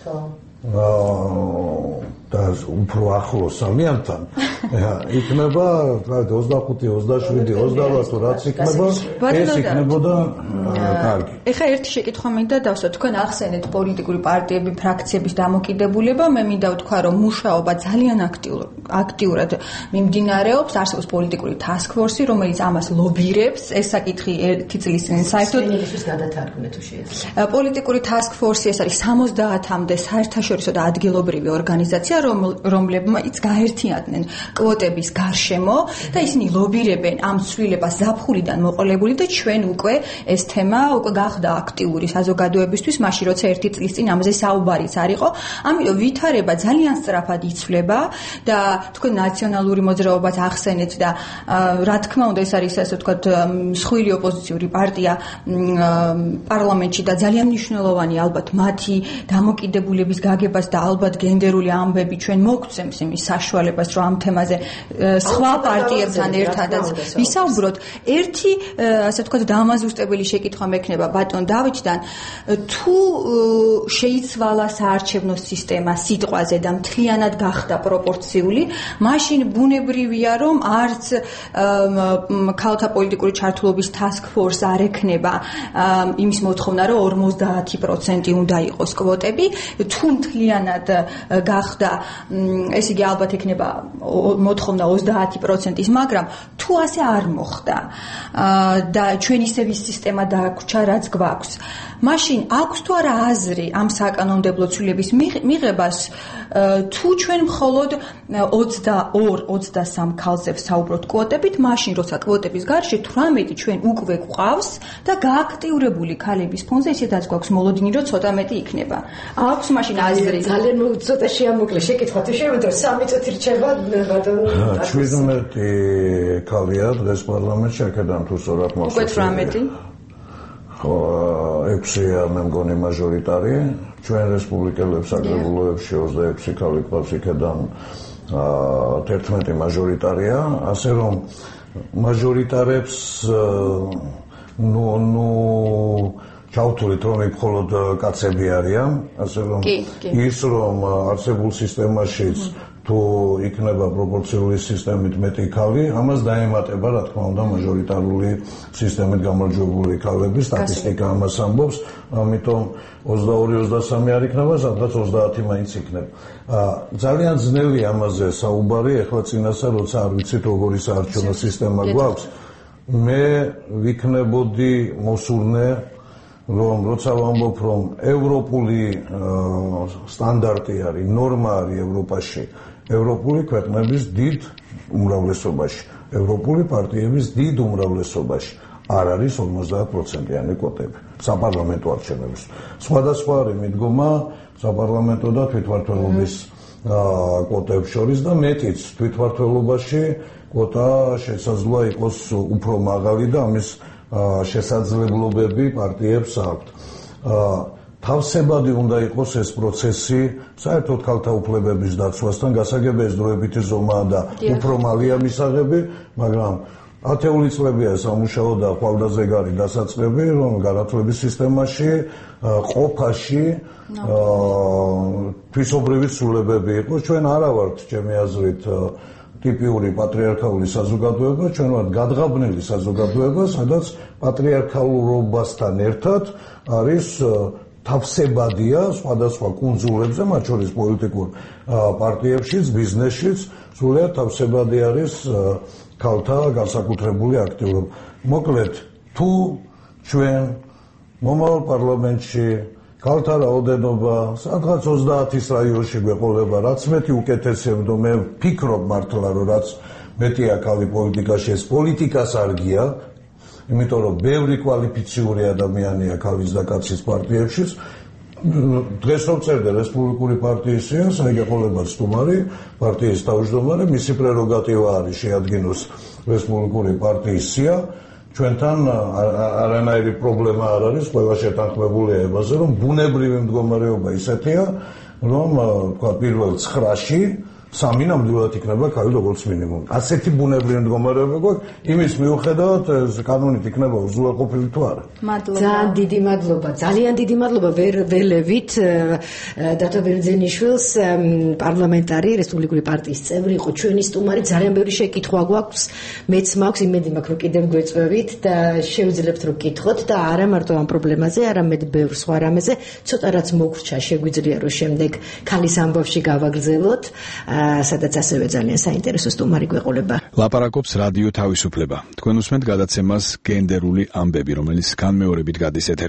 და უფრო ახლოს სამიანთან იქნება ოცდახუთი, ოცდაშვიდი, ოცდაოთხი რაც იქნება, ეს იქნებოდა კარგი. ეხლა ერთი შეკითხვა მინდა დავსვათ, თქვენ ახსენეთ პოლიტიკური პარტიები, ფრაქციების დამოკიდებულება, მე მინდა ვთქვა, რომ მუშაობა ძალიან აქტიურად მიმდინარეობს, არსებობს პოლიტიკური task force, რომელიც ამას ლობირებს, ეს საკითხი ერთი წლის წინ საერთოდ ინგლისის გადათარგმნე თუ შეიძლება. პოლიტიკური task force ეს არის სამოცდაათამდე საერთაშორისო და ადგილობრივი ორგანიზაცია, რომ რომლებიც გაერთიანდნენ კვოტების გარშემო და ისინი ლობირებენ ამ ცვლილებას ზაფხულიდან მოყოლებული და ჩვენ უკვე ეს თემა უკვე გახდა აქტიური საზოგადოებისთვის მაშინ როცა ერთი წლის წინ ამაზე საუბარიც არ იყო. ამიტომ ვითარება ძალიან სწრაფად იცვლება და თქვენ ნაციონალური მოძრაობას ახსენეთ და რა თქმა უნდა ეს არის ასე ვთქვათ მსხვილი ოპოზიციური პარტია პარლამენტში და ძალიან მნიშვნელოვანი ალბათ მათი დამოკიდებულების გაგებას და ალბათ გენდერული ამბები ჩვენ მოგცემს იმის საშუალებას რომ ამ თემაზე სხვა პარტიებთან ერთადაც ვისაუბროთ. ერთი ასე ვთქვათ დამაზუსტებელი შეკითხვა მექნება ბატონ დავითთან თუ შეიცვალა საარჩევნო სისტემა სიტყვაზე და მთლიანად გახდა პროპორციული მაშინ ბუნებრივია რომ არც ქალთა პოლიტიკური ჩართულობის task force არ ექნება იმის მოთხოვნა რომ ორმოცდაათი პროცენტი უნდა იყოს კვოტები თუ მთლიანად გახდა ეს იგი ალბათ ექნება მოთხოვნა ოცდაათი პროცენტის მაგრამ თუ ასე არ მოხდა და ჩვენ ისევ ის სისტემა დაგვრჩა რაც გვაქვს მაშინ აქვს თუ არა აზრი ამ საკანონმდებლო ცვლილების მიღებას თუ ჩვენ მხოლოდ ოცდაორ ოცდასამ ქალზე ვსაუბრობთ კვოტებით მაშინ როცა კვოტების გარშე თვრამეტი ჩვენ უკვე გვყავს და გააქტიურებული ქალების ფონზე ისედაც გვაქვს მოლოდინი რომ ცოტა მეტი იქნება აქვს მაშინ აზრი ძალიან ცოტა შეამოკლე შეკითხვა თუ შემიძლია სამი წუთი რჩება ბატონო შვიდმეტი ქალია დღეს პარლამენტში აქედან თუ სწორად მოსწონს უკვე თვრამეტი ექვსია მე მგონი მაჟორიტარი ჩვენ რესპუბლიკელებს აგრებულოებში ოცდაექვსი ქალი ყავს იქედან თერთმეტი მაჟორიტარია ასე რომ მაჟორიტარებს ნუ ნუ ჩავთვლით რომ მხოლოდ კაცები არიან ასე რომ ის რომ არსებულ სისტემაშიც თუ იქნება პროპორციული სისტემით მეტი ქალი, ამას დაემატება, რა თქმა უნდა, მაჟორიტარული სისტემით გამარჯვებული ქალები, სტატისტიკა ამას ამბობს, ამიტომ ოცდაორი ოცდასამი არ იქნება, სადღაც ოცდაათი მაინც იქნება. ძალიან ძნელი ამაზე საუბარი, ეხლა წინასწარ, როცა არ ვიცით როგორი საარჩევნო სისტემა გვაქვს, მე ვიქნებოდი მოსურნე რომ როცა ვამბობ რომ ევროპული სტანდარტი არის, ნორმა არის ევროპაში, ევროპული ქვეყნების დიდ უმრავლესობაში, ევროპული პარტიების დიდ უმრავლესობაში არ არის ორმოცდაათ პროცენტიანი კვოტები საპარლამენტო არჩევნების. სხვადასხვა არის მიდგომა საპარლამენტო და თვითმმართველობის კვოტებს შორის და მეტიც თვითმმართველობაში კვოტა შესაძლოა იყოს უფრო მაღალი და ამის შესაძლებლობები პარტიებს აქვთ. თავსებადი უნდა იყოს ეს პროცესი საერთოდ ქალთა უფლებების დაცვასთან გასაგები ეს დროებითი ზომაა და უფრო მალია მისაღები, მაგრამ ათეული წლებია სამუშაო და ხვალდაზეგარი დასაწყები, რომ განათლების სისტემაში, ყოფაში თვისობრივი ცვლილებები იყოს. ჩვენ არა ვართ, ჩემი აზრით, ტიპიური პატრიარქალური საზოგადოება, ჩვენ ვართ გადღაბნილი საზოგადოება, სადაც პატრიარქალურობასთან ერთად არის თავსებადია სხვადასხვა კუნძულებზე, მათ შორის პოლიტიკურ პარტიებშიც, ბიზნესშიც, სრულიად თავსებადი არის ქალთა განსაკუთრებული აქტიურობა. მოკლედ, თუ ჩვენ მომავალ პარლამენტში ქალთა რაოდენობა სადღაც ოცდაათის რაიონში გვეყოლება, რაც მეტი უკეთესია, მე ვფიქრობ მართლა, რომ რაც მეტია ქალი პოლიტიკაში, ეს პოლიტიკას არ გია, იმიტომ რომ ბევრი კვალიფიციური ადამიანია ქალის და კაცის პარტიებშიც. დღეს რომ წერდა რესპუბლიკური პარტიის სიას, აი გეყოლება სტუმარი, პარტიის თავმჯდომარე, მისი პრეროგატივა არის შეადგინოს რესპუბლიკური პარტიის სია. ჩვენთან არანაირი პრობლემა არ არის, ყველა შეთანხმებულია ებაზე, რომ ბუნებრივი მდგომარეობა ისეთია, რომ თქვა პირველ ცხრაში სამი ნამდვილად იქნება ქალი როგორც მინიმუმ. ასეთი ბუნებრივი მდგომარეობა გვაქვს, იმის მიუხედავად კანონით იქნება უზრუნველყოფილი თუ არა. მადლობა. ძალიან დიდი მადლობა. ძალიან დიდი მადლობა ველევით დათო ბერძენიშვილს, პარლამენტარი რესპუბლიკური პარტიის წევრი იყო ჩვენი სტუმარი. ძალიან ბევრი შეკითხვა გვაქვს. მეც მაქვს იმედი მაქვს, რომ კიდევ გვეწვევით და შევძლებთ რომ გკითხოთ და არა მარტო ამ პრობლემაზე, არამედ ბევრ სხვა რამეზე. ცოტა რაც მოგვრჩა, შეგვიძლია რომ შემდეგ ქალის ამბავში გავაგრძელოთ. სადაც ასევე ძალიან საინტერესო სტუმარი გვეყოლება. ლაპარაკობს რადიო თავისუფლება. თქვენ უსმენთ გადაცემას გენდერული ამბები, რომელიც განმეორებით გადის ეთერში.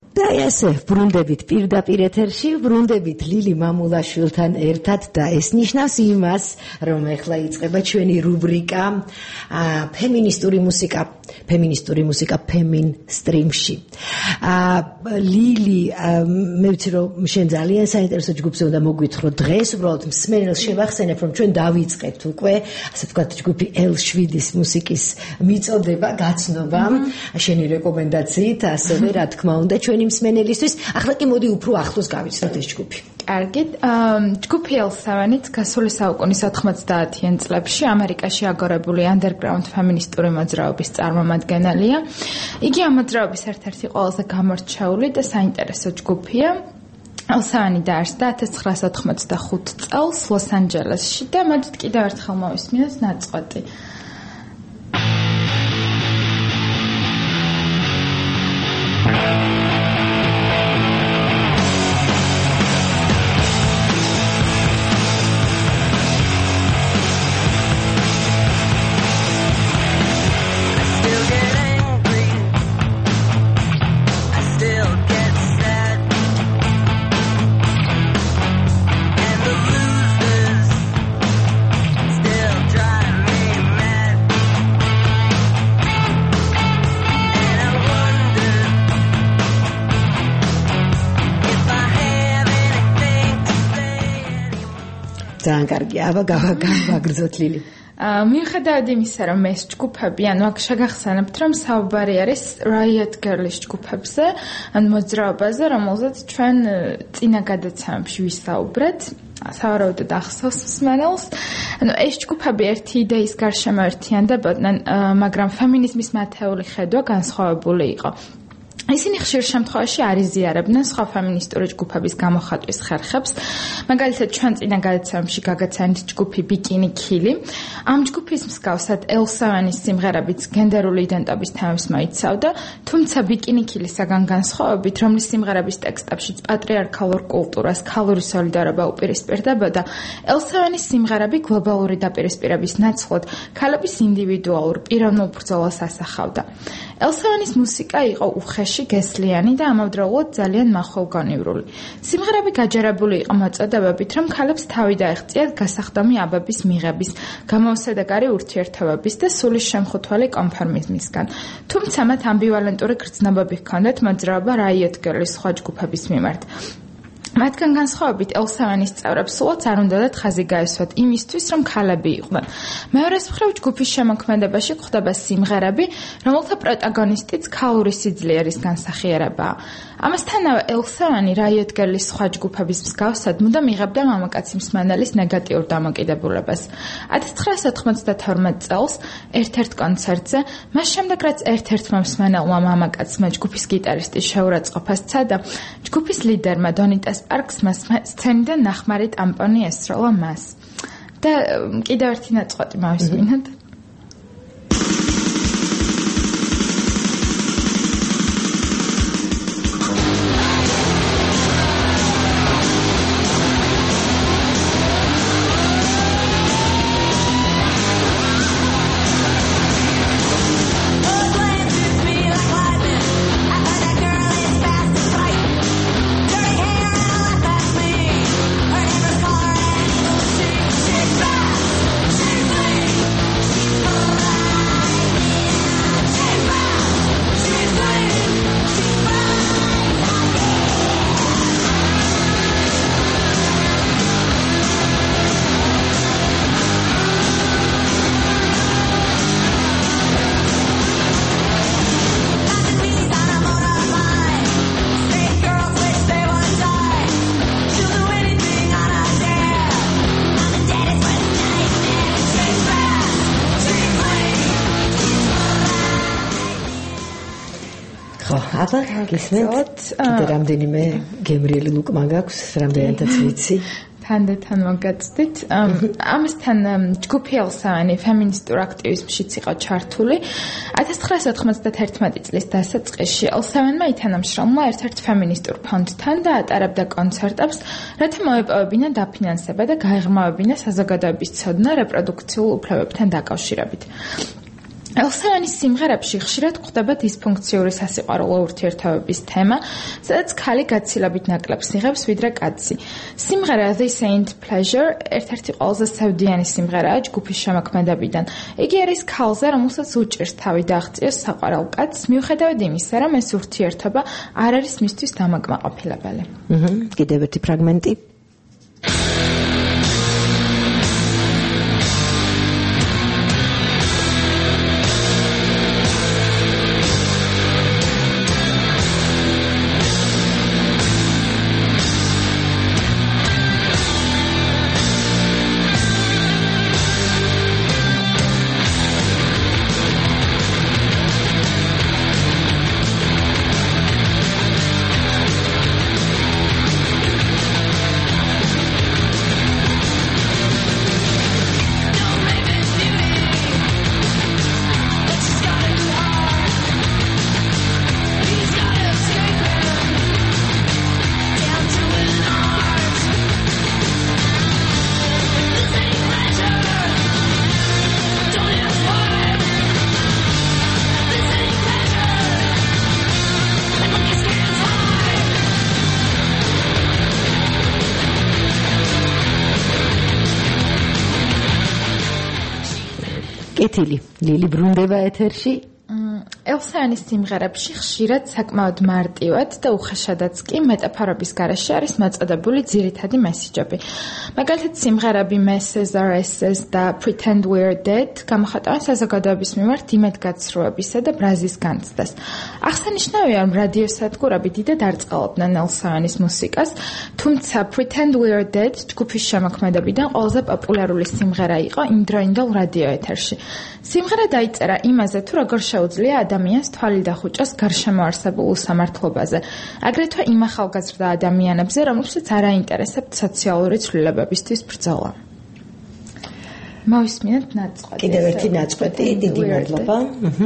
და ესე ბრუნდებით პირდაპირ ეთერში, ბრუნდებით ლილი მამულაშვილთან ერთად და ეს ნიშნავს იმას, რომ ახლა იწყება ჩვენი რუბრიკა ფემინისტური მუსიკა, ფემინისტური მუსიკა ფემინსტრიმში. ლილი, მე ვიცი რომ შენ ძალიან საინტერესო ჯგუფზე უნდა მოგვითხრო დღეს, უბრალოდ მსმენელს შევახსენებ, რომ ჩვენ დავიწყეთ უკვე, ასე ვთქვათ, ჯგუფი ელ შვიდის მუსიკის მიწოდება, გაცნობა, შენი რეკომენდაციით, ასევე რა თქმა უნდა ჩვენი მსმენელისთვის. ახლა კი მოდი უფრო ახლოს გავიცნოთ ეს ჯგუფი. კარგით, ჯგუფი ელ სევენიც გასული საუკუნის ოთხმოცდაათიან წლებში ამერიკაში აგორებული underground ფემინისტური მოძრაობის წარმომადგენელია. იგი ამ მოძრაობის ერთ-ერთი ყველაზე გამორჩეული და საინტერესო ჯგუფია. ელ სევენი დაარსდა ათას ცხრაასა ოთხმოცდახუთი წელს ლოს-ანჯელესში და მოდით კიდევ ერთხელ მოვისმინოთ ნაწყვეტი. ძალიან კარგი, აბა გავაგრძოთ ლილი. მიუხედავად იმისა, რომ ეს ჯგუფები, ანუ აქ შეგახსენებთ, რომ საუბარი არის Riot Girls ჯგუფებზე, ან მოძრაობაზე, რომელზეც ჩვენ წინა გადაცემებში ვისაუბრეთ. სავარაუდოდ ახსოვს მსმენელს. ანუ ეს ჯგუფები ერთი იდეის გარშემო ერთიანდებოდნენ, მაგრამ ფემინიზმის მათეული ხედვა განსხვავებული იყო. ისინი ხშირ შემთხვევაში არ იზიარებდნენ სხვა ფემინისტური ჯგუფების გამოხატვის ხერხებს. მაგალითად, ჩვენ წინა გადაცემებში გაგაცანით ჯგუფი Bikini Kill. ამ ჯგუფის მსგავსად ელ სევენის სიმღერებიც გენდერული იდენტობის თემებს მოიცავდა, თუმცა Bikini Kill-ისაგან განსხვავებით, რომლის სიმღერების ტექსტებშიც პატრიარქალურ კულტურას, ქალური სოლიდარობა უპირისპირდებოდა, ელ სევენის სიმღერები გლობალური დაპირისპირების ნაცვლად ქალების ინდივიდუალურ პიროვნულ ბრძოლას ასახავდა. ელ სევენის მუსიკა იყო უხეში, გესლიანი და ამავდროულად ძალიან მახვილგონივრული. სიმღერები გაჯერებული იყო მოწოდებებით, რომ ქალებს თავი დაეღწიათ გასახდომი აბების მიღების, გამოუსადეგარი ურთიერთობების და სულის შემხუთველი კონფორმიზმისგან. თუმცა მათ ამბივალენტური გრძნობები ჰქონდათ მოძრაობა Riot Girls სხვა ჯგუფების მიმართ. მათგან განსხვავებით ელ სევენის წევრებს სულაც არ უნდათ ხაზი გაესვათ იმისთვის, რომ ქალები იყვნენ. მეორეს მხრივ ჯგუფის შემოქმედებაში გვხვდება სიმღერები, რომელთა პროტაგონისტიც ქალური სიძლიერის განსახიერებაა. ამასთანავე ელ სევენი Riot Girls სხვა ჯგუფების მსგავსად მუდამ იღებდა მამაკაცი მსმენელის ნეგატიურ დამოკიდებულებას. ათას ცხრაასა ოთხმოცდათორმეტ წელს ერთ-ერთ კონცერტზე, მას შემდეგ რაც ერთ-ერთმა მსმენელმა მამაკაცმა ჯგუფის გიტარისტის შეურაცხყოფას სცადა, ჯგუფის ლიდერმა დონიტა სპარქსმა სცენიდან ნახმარი ტამპონი ესროლა მას. და კიდევ ერთი ნაწყვეტი მოვისმინოთ. აბა გისმენთ კიდე რამდენიმე გემრიელი ლუკმა გაქვს რამდენადაც ვიცი თანდათან მოგაწდით ამასთან ჯგუფი ელ სევენი ფემინისტურ აქტივიზმშიც იყო ჩართული ათას ცხრაასა ოთხმოცდათერთმეტი წლის დასაწყისში ელ სევენმა ითანამშრომლა ერთ-ერთ ფემინისტურ ფონდთან და ატარებდა კონცერტებს რათა მოეპოვებინა დაფინანსება და გაეღრმავებინა საზოგადოების ცოდნა რეპროდუქციულ უფლებებთან დაკავშირებით ელსევანის სიმღერებში ხშირად გვხვდება დისფუნქციური სასიყვარულო ურთიერთობების თემა, სადაც ქალი გაცილებით ნაკლებს იღებს ვიდრე კაცი. სიმღერა This Ain't Pleasure ერთ-ერთი ყველაზე სევდიანი სიმღერაა ჯგუფის შემოქმედებიდან. იგი არის ქალზე, რომელსაც უჭირს თავი დააღწიოს საყვარელ კაცს, მიუხედავად იმისა, რომ ეს ურთიერთობა არ არის მისთვის დამაკმაყოფილებელი. აჰა, კიდევ ერთი ფრაგმენტი. კეთილი ლილი ბრუნდება ეთერში. ელსევანის სიმღერებში ხშირად საკმაოდ მარტივად და უხეშადაც კი მეტაფორების გარეშე არის მოწოდებული ძირითადი მესიჯები. მაგალითად, სიმღერები Messes or S's და Pretend We're Dead გამოხატავენ საზოგადოების მიმართ იმედგაცრუებისა და ბრაზის განცდას. აღსანიშნავია, რომ რადიოსადგურები დიდად არწყალობდნენ ელსევანის მუსიკას, თუმცა Pretend We're Dead ჯგუფის შემოქმედებიდან ყველაზე პოპულარული სიმღერა იყო იმდროინდელ რადიო ეთერში. სიმღერა დაიწერა იმაზე, თუ როგორ შეუძლია ადამიანს თვალი დახუჭოს გარშემო არსებულ უსამართლობაზე, აგრეთვე იმ ახალგაზრდა ადამიანებზე, რომლებსაც არ აინტერესებთ სოციალური ცვლილებებისთვის ბრძოლა. მოვისმინეთ ნაწყვეტი. კიდევ ერთი ნაწყვეტი, დიდი მადლობა. აჰა.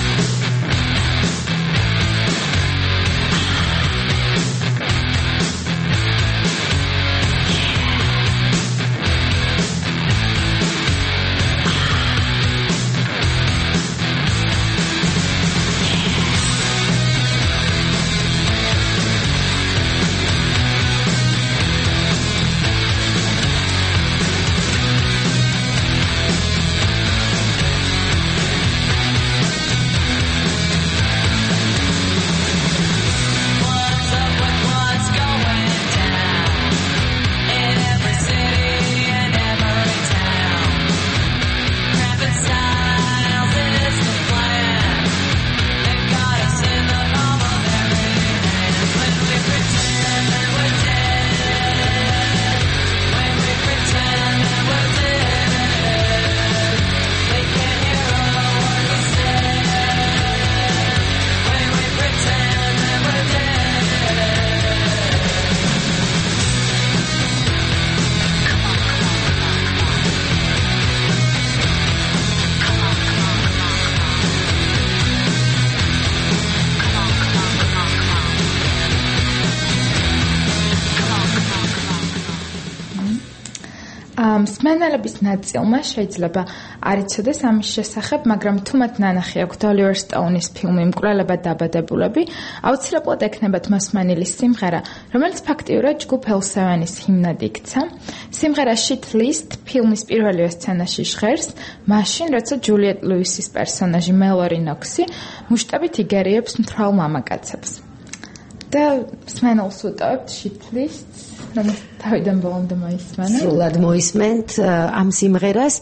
მსმენელების ნაწილმა შეიძლება არ იცოდეს ამის შესახებ, მაგრამ თუ მათ ნანახი აქვთ Oliver Stone-ის ფილმი მკვლელება დაბადებულები, აუცილებლად ექნებათ მოსმენილი სიმღერა, რომელიც ფაქტიურად ჯგუფ ელსევანის ჰიმნად იქცა. სიმღერა Shit List ფილმის პირველივე სცენაში ჟღერს, მაშინ, როცა ჯულიეტ ლუისის პერსონაჟი მელორი ნოქსი მუშტებით იგერიებს მთვრალ მამაკაცებს. და მსმენელს უტოვებთ Shit List-ს, რომელიც თავიდან ბოლომდე მოისმენა. სრულად მოისმენთ ამ სიმღერას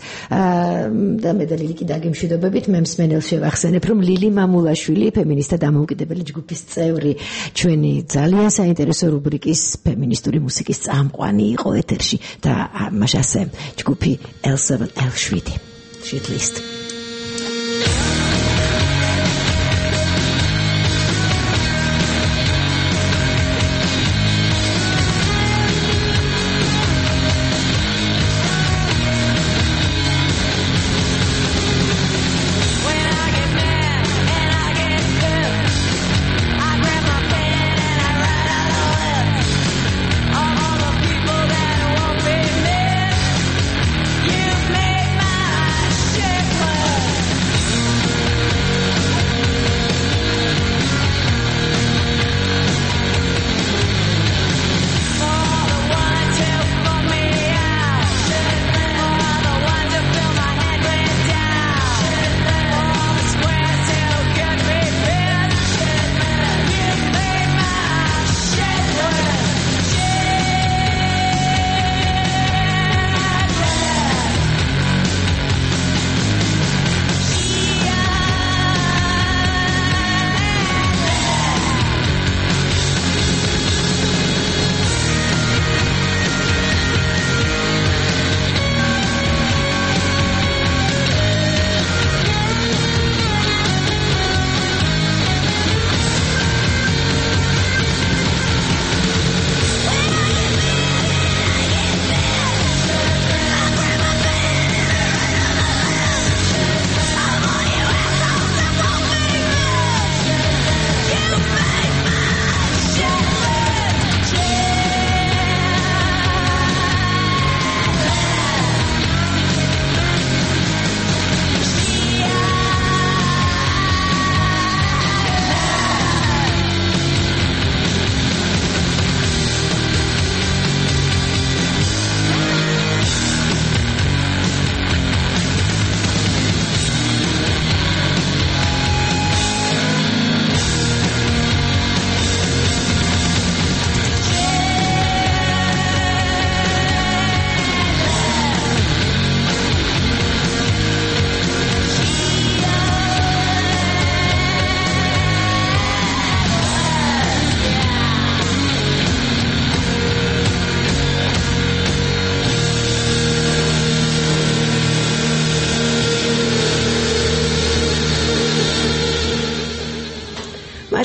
და მე და ლილი კი დაგემშვიდობებით. მე მსმენელს შევახსენებ, რომ ლილი მამულაშვილი, ფემინისტთა დამოუკიდებელი ჯგუფის წევრი, ჩვენი ძალიან საინტერესო რუბრიკის ფემინისტური მუსიკის წამყვანი იყო ეთერში და ამას ასე ჯგუფი ელ სევენ ელ შვიდ. Shit List. Shit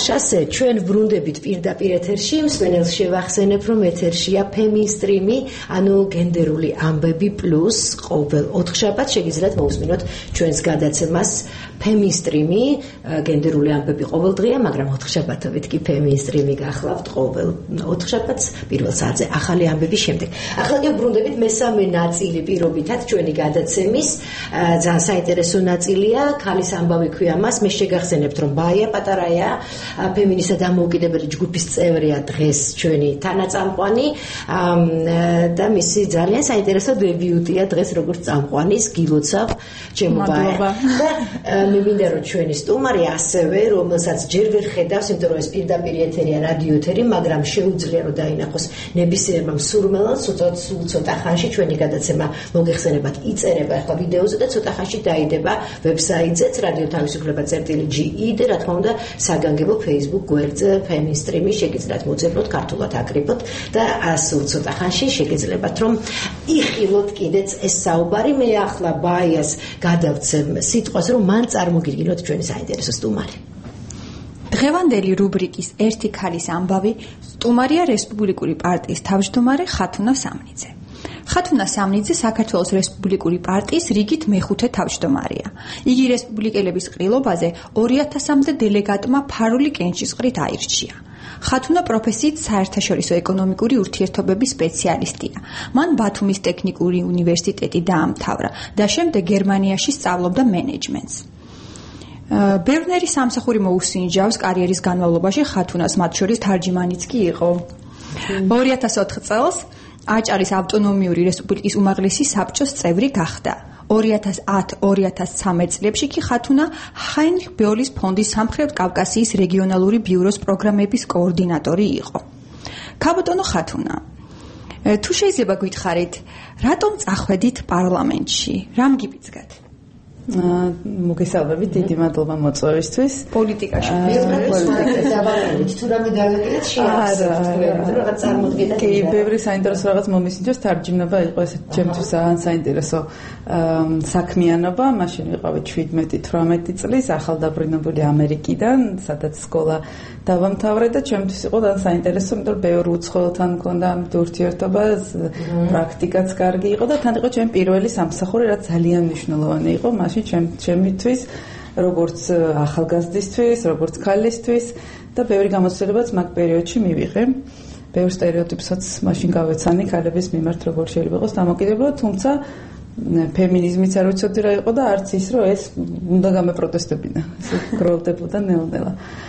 შასე ჩვენ ბრუნდებით პირდაპირ ეთერში მსმენელს შევახსენებ რომ ეთერშია ფემინსტრიმი ანუ გენდერული ამბები პლუს ყოველ ოთხშაბათს შეგიძლიათ მოусმინოთ ჩვენს გადაცემას ფემინსტრიმი გენდერული ამბები ყოველდღია მაგრამ ოთხშაბათობით კი ფემინსტრიმი გახლავთ ყოველ ოთხშაბათს პირველ საათზე ახალი ამბების შემდეგ ახლა კი ბრუნდებით მესამე ნაწილი პირობითად ჩვენი გადაცემის ძალიან საინტერესო ნაწილია ქალის ამბავი ქვია მას მე შეგახსენებთ რომ ბაია პატარაია ფემინისტთა დამოუკიდებელი ჯგუფის წევრია დღეს ჩვენი თანაწამყვანი და მისი ძალიან საინტერესო დებიუტია დღეს როგორც წამყვანის გილოცავ ჩემო ბაია და მე მინდა რომ ჩვენი სტუმარი ასევე რომელსაც ჯერ ვერ ხედავს იმიტომ რომ ეს პირდაპირ ეთერია რადიო ეთერი მაგრამ შეუძლია რომ დაინახოს ნებისმიერმა მსურველად ცოტა ცოტა ხანში ჩვენი გადაცემა მოგეხსენებათ იწერება ახლა ვიდეოზე და ცოტა ხანში დაიდება ვებსაიტზეც რადიო თავისუფლება წერტილი ჯი ი და რა თქმა უნდა საგანგებო Facebook გვერდზე ფემინსტრიმი შეგიძლიათ მოძებნოთ ქართულად აკრიბოთ და სულ ცოტა ხანში შეგიძლიათ რომ იხილოთ კიდეც ეს საუბარი მე ახლა ბაიას გადავცემ სიტყვას რომ მან წარმოგიდგინოთ ჩვენი საინტერესო სტუმარი დღევანდელი რუბრიკის ერთი ქალის ამბავი სტუმარია რესპუბლიკური პარტიის თავმჯდომარე ხათუნა სამნიძე ხათუნა სამნიძე საქართველოს რესპუბლიკური პარტიის რიგით მეხუთე თავმჯდომარეა. იგი რესპუბლიკელების ყრილობაზე ორი ათასამდე დელეგატმა ფარული კენჭისყრით აირჩია. ხათუნა პროფესიით საერთაშორისო ეკონომიკური ურთიერთობების სპეციალისტია. მან ბათუმის ტექნიკური უნივერსიტეტი დაამთავრა და შემდეგ გერმანიაში სწავლობდა მენეჯმენტს. ბევრნერი სამსახური მოუსინჯავს კარიერის განმავლობაში ხათუნას მათ შორის თარჯიმანიც კი იყო. ორი ათას ოთხ წელს აჭარის ავტონომიური რესპუბლიკის უმაღლესი საბჭოს წევრი გახდა. ორი ათას ათი ორი ათას ცხრამეტ წლებში კი ხათუნა ჰაინრიხ ბეოლის ფონდის სამხრეთ კავკასიის რეგიონალური ბიუროს პროგრამების კოორდინატორი იყო. ქაბატონო ხათუნა, თუ შეიძლება გითხარით, რატომ წახვედით პარლამენტში? რამ გიბიძგათ? მოგესალმებით, დიდი მადლობა მოწვევისთვის. პოლიტიკაში თუ რამე დავეკიდეთ შეახსენეთ, რაღაც წარმოდგენა. კი, ბევრი საინტერესო რაღაც მომისინჯოს, თარჯიმნობა იყო ესეთ ჩემთვის ძალიან საინტერესო საქმიანობა. მაშინ ვიყავი შვიდმეტი თვრამეტი წლის, ახალდაბრუნებული ამერიკიდან, სადაც სკოლა დავამთავრე და ჩემთვის იყო ძალიან საინტერესო, იმიტომ რომ ბევრ უცხოელთან მქონდა ურთიერთობა, პრაქტიკაც კარგი იყო და თან იყო ჩემი პირველი სამსახური, რაც ძალიან მნიშვნელოვანი იყო. ჩემთვის, როგორც ახალგაზრდისთვის, როგორც ქალისთვის და ბევრი გამოცდილებაც მაგ პერიოდში მივიღე. ბევრ სტერეოტიპსაც მაშინ გავეცანი ქალების მიმართ, როგორ შეიძლება იყოს დამოკიდებულება, თუმცა ფემინიზმიც არ ვიცოდი რა იყო და არც ის, რომ ეს უნდა გამეპროტესტებინა. ესე გროვდებოდა ნელ-ნელა.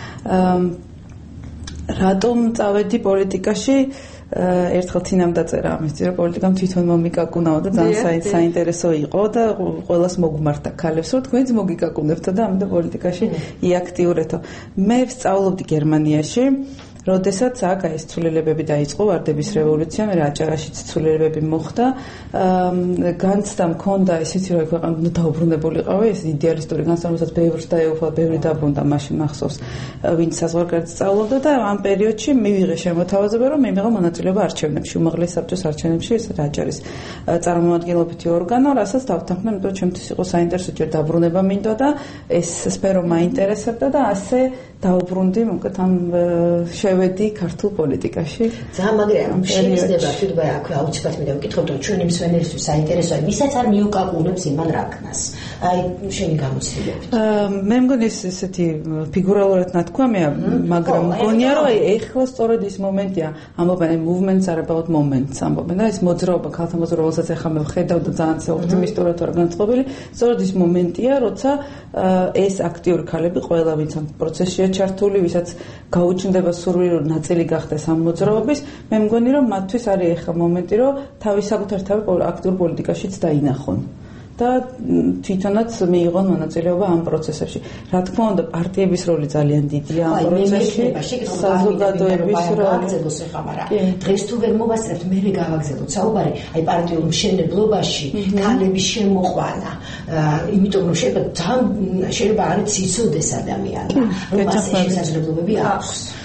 რატომ წავედი პოლიტიკაში? ერთხელ თინამ დაწერა ამის ძირო პოლიტიკამ თვითონ მომიკაკუნაო და ძალიან საინტერესო იყო და ყველას მოგმართა ქალებს რომ თქვენც მოგიკაკუნებთო და ამიტომ პოლიტიკაში იაქტიურეთო. მე ვსწავლობდი გერმანიაში როდესაც აქ აი ცვლილებები დაიწყო ვარდების რევოლუცია, მე აჭარაში ცვლილებები მოხდა, განცდა მქონდა ისეთი რომ ქვეყანა დაუბრუნებულიყავი, ეს იდეალისტური განცდა, რომელსაც ბევრს დაეუფლა, ბევრი დაბრუნდა მაშინ მახსოვს, ვინც საზღვარგარეთ სწავლობდა და ამ პერიოდში მივიღე შემოთავაზება, რომ მივიღო მონაწილეობა არჩევნებში, უმაღლეს საბჭოს არჩევნებში, ეს აჭარის წარმომადგენლობითი ორგანო, რასაც დავთანხმდა, იმიტომ რომ ჩემთვის იყო საინტერესო ჯერ დაბრუნება მინდო და ეს სფერო მაინტერესებდა და ასე დაუბრუნდი, მოკლედ ამ შევედი ქართულ პოლიტიკაში. ძალიან მაგრია, შეიძლება თვითონ აქვე აუცილებლად მინდა ვკითხოთ, რომ ჩვენი მსმენელისთვის საინტერესოა, ვისაც არ მიუკაკუნებს იმან რაკნას. აი, შენი გამოცდილებით. მე მგონი ეს ესეთი ფიგურალურად ნათქვამია, მაგრამ მგონია, რომ აი ეხლა სწორედ ის მომენტია, ამბობენ აი movements are about moments, ამბობენ და ეს მოძრაობა, ქალთა მოძრაობა, რომელსაც ეხლა მე ვხედავ და ძალიან ოპტიმისტურად ვარ განწყობილი, სწორედ ის მომენტია, როცა ეს აქტიური ქალები ყველა ვინც ამ პროცესშია ჩართული, ვისაც გაუჩნდება სურვილი რომ ნაწილი გახდეს ამ მოძრაობის, მე მგონი რომ მათთვის არის ახლა მომენტი რომ თავის საკუთარ თავი აქტიურ პოლიტიკაშიც დაინახონ და თვითონაც მიიღონ მონაწილეობა ამ პროცესებში. რა თქმა უნდა, პარტიების როლი ძალიან დიდია ამ პროცესში, საზოგადოების როლი. დღეს თუ ვერ მოვასწრებთ, მე გავაგზავნოთ საუბარი, აი პარტიულ მშენებლობაში ქალების შემოყვანა, იმიტომ რომ შეიძლება ძალიან შეიძლება არის ციცოდეს ადამიანმა, რომ ასე შესაძლებლობები აქვს.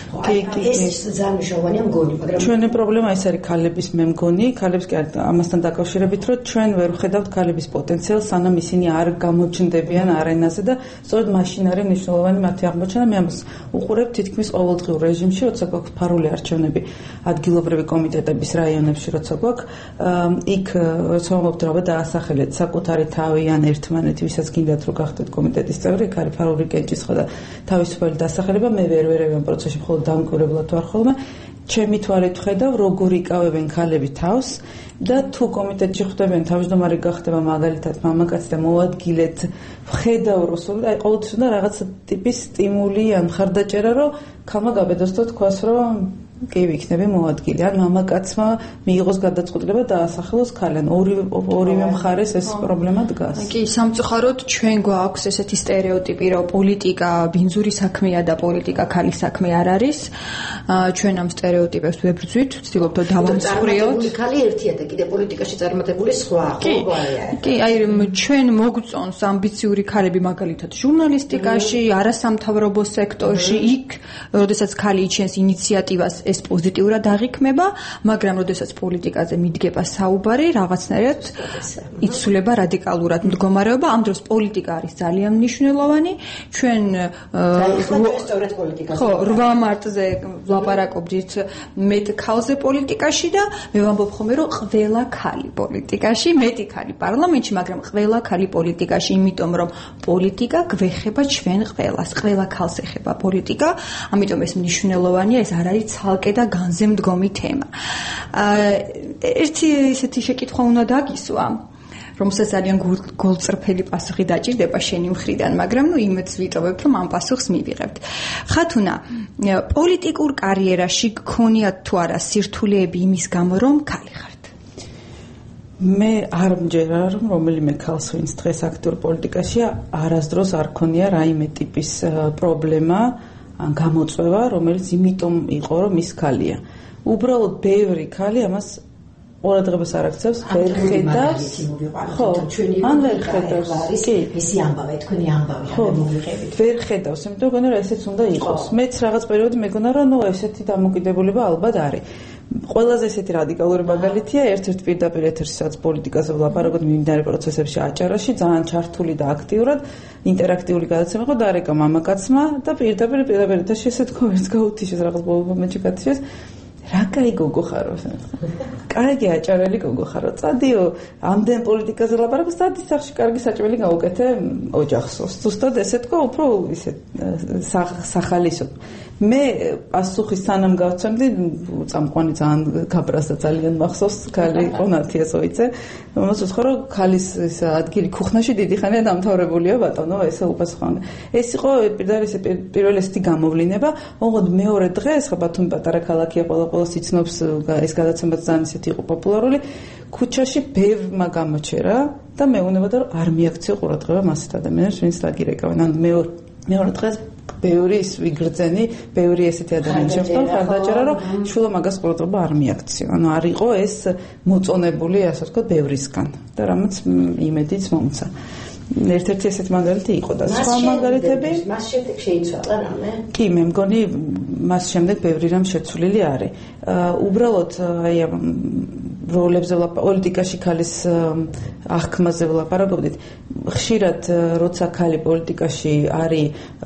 ეს ძალიან მნიშვნელოვანია მგონი, მაგრამ ჩვენი პრობლემა ეს არის ქალების მე მგონი, ქალებს კი ამასთან დაკავშირებით, რომ ჩვენ ვერ ვხედავთ ქალების პოტენციალს, სანამ ისინი არ გამოჩნდებიან არენაზე და სწორედ მაშინ არის მნიშვნელოვანი მათი აღმოჩენა. მე ამას უყურებ თითქმის ყოველდღიურ რეჟიმში, როცა გვაქვს ფარული არჩევნები ადგილობრივი კომიტეტების რაიონებში, როცა გვაქვს იქ ვცდილობთ რა დაასახელეთ საკუთარი თავი ან ერთმანეთი, ვისაც გინდათ რომ გახდეთ კომიტეტის წევრი, იქ არის ფარული კენჭისყრა და თავისუფალი დასახელება. მე ვერ ვერევი ამ პროცესში მხოლოდ დამკვირვებლად ვარ ხოლმე. ჩემი თვალით ვხედავ, როგორ იკავებენ ქალები თავს და თუ კომიტეტში ხვდებიან თავმჯდომარე გახდება მაგალითად მამაკაცი და მოვადგილეთ, ვხედავ რომ სულ აი ყოველთვის უნდა რაღაცა ტიპის სტიმული ან მხარდაჭერა, რომ ქალმა გაბედოს და თქვას, რომ კი ვიქნები მოადგილე. ან მამაკაცმა მიიღოს გადაწყვეტილება დაასახელოს ქალან. ორი ორივე მხარეს ეს პრობლემა დგას. კი, სამწუხაროდ ჩვენ გვაქვს ესეთი სტერეოტიპი, რომ პოლიტიკა ბინძური საქმეა და პოლიტიკა ქალის საქმე არ არის. ჩვენ ამ სტერეოტიპებს ვებრძვით, ვცდილობთ დავამსხვრიოთ. ქალი ერთია და კიდე პოლიტიკაში წარმატებული სხვა, ხო? კი, აი ჩვენ მოგწონს ამბიციური ქალები მაგალითად ჟურნალისტიკაში, არასამთავრობო სექტორში, იქ, როდესაც ქალი იჩენს ინიციატივას ეს პოზიტიურად აღიქმება, მაგრამ როდესაც პოლიტიკაზე მიდგება საუბარი, რაღაცნაირად იცვლება რადიკალურად მდგომარეობა. ამ დროს პოლიტიკა არის ძალიან მნიშვნელოვანი. ჩვენ სწორედ პოლიტიკაზე. ხო, რვა მარტზე ვლაპარაკობდით მეტ ქალზე პოლიტიკაში და მე ვამბობ ხოლმე, რომ ყველა ქალი პოლიტიკაში, მეტი ქალი პარლამენტში, მაგრამ ყველა ქალი პოლიტიკაში, იმიტომ რომ პოლიტიკა გვეხება ჩვენ ყველას, ყველა ქალს ეხება პოლიტიკა, ამიტომ ეს მნიშვნელოვანია, ეს არ არის ცალკე და განზე მდგომი თემა. ერთი ისეთი შეკითხვა უნდა დაგისვა, რომელსაც ძალიან გულწრფელი პასუხი დაჭირდება შენი მხრიდან, მაგრამ ნუ იმედს ვიტოვებ, რომ ამ პასუხს მივიღებთ. ხათუნა, პოლიტიკურ კარიერაში გქონიათ თუ არა სირთულეები იმის გამო, რომ ქალი ხართ? მე არ მჯერა, რომ რომელიმე ქალს, ვინც დღეს აქტიურ პოლიტიკაშია, არასდროს არ ქონია რაიმე ტიპის პრობლემა ან გამოწვევა, რომელიც იმიტომ იყო, რომ ის ქალია. უბრალოდ ბევრი ქალი ამას ყურადღებას არ აქცევს, ვერ ხედავს. ხო, ან ვერ ხედავს. კი, ისი ამბავი, თქვენი ამბავი, ამ მოვიღებით. ვერ ხედავს, იმიტომ რომ გონა ესეც უნდა იყოს. მეც რაღაც პერიოდი მეგონა, რომ ნუ ესეთი დამოკიდებულება ალბათ არის. ყველაზე ესეთი რადიკალური მაგალითია ერთ-ერთ პირდაპირ ეთერში, სადაც პოლიტიკაზე ვლაპარაკობთ მიმდინარე პროცესებში აჭარაში, ძალიან ჩართული და აქტიურად ინტერაქტიული გადაცემა იყო დარეკა მამაკაცმა და პირდაპირ პირდაპირ ეთერში ესე თქვა, ვერც გაუთიშეს რაღაც ბოლო მომენტში გათიშეს. რა кай გოგო ხარო? კარგი აჭარელი გოგო ხარო. წადიო, ამდენ პოლიტიკაზე ლაპარაკობს, წადი სახში კარგი საჭმელი გაუკეთე ოჯახსო. ზუსტად ესე თქვა, უფრო ისე სახალისო. მე პასუხი სანამ გავცემდი, წამყვანი ძალიან გაბრას და ძალიან მახსოვს, ქალი იყო ნათიას ოიცე. რომელსაც ვთქვა, რომ ქალის ეს ადგილი ქუხნაში დიდი ხანია დამთავრებულია, ბატონო, ესე უპასუხო. ეს იყო პირველი ესეთი გამოვლინება, ოღონდ მეორე დღეს, ხა ბათუმი პატარა ქალაქია, ყველა ყველას იცნობს, ეს გადაცემაც ძალიან ისეთი იყო პოპულარული. ქუჩაში ბევრმა გამოჩერა და მეუბნებოდა, რომ არ მიაქციო ყურადღება მასეთ ადამიანებს, ვინც დაგირეკავენ. ან მეორე მეორე დღეს ბევრი ის ვიგრძენი, ბევრი ესეთი ადამიანი შეხვდა, ხარდაჭერა, რომ შულა მაგას ყურადღება არ მიაქციო. ანუ არ იყო ეს მოწონებული, ასე ვთქვათ, ბევრისგან და რამაც იმედიც მომცა. ერთ-ერთი ესეთი მაგალითი იყო და სხვა მაგალითები მას შემდეგ შეიცვალა რამე? კი, მე მგონი მას შემდეგ ბევრი რამ შეცვლილი არის. უბრალოდ აი ამ როლებზე პოლიტიკაში ქალის აღქმაზე ვლაპარაკობდით. ხშირად როცა ქალი პოლიტიკაში არის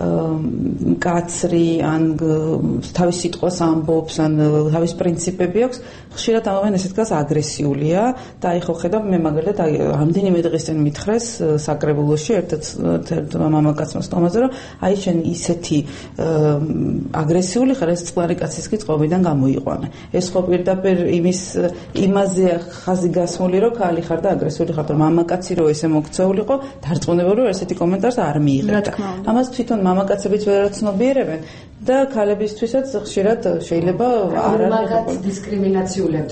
მკაცრი ან თავის სიტყვას ამბობს ან თავის პრინციპები აქვს, ხშირად ამავე ესეთ ქალს აგრესიულია და აი ხო ხედავ მე მაგალითად რამდენიმე დღის წინ მითხრეს საკრებულოში ერთ-ერთ მამაკაცმა სტომაზე, რომ აი შენ ისეთი აგრესიული ხარ, ეს წყლარი კაცის კი წყობიდან გამოიყვანე. ეს ხო პირდაპირ იმის იმაზე ხაზი გასმული, რომ ქალი ხარ და აგრესიული ხარ, რომ მამაკაცი რო ესე მოქცეულიყო, დარწმუნებული რომ ესეთი კომენტარს არ მიიღებდა. ამას თვითონ მამაკაცებიც ვერ აცნობიერებენ და ქალებისთვისაც ხშირად შეიძლება არ არის მაგათ დისკრიმინაციულებთ, რომ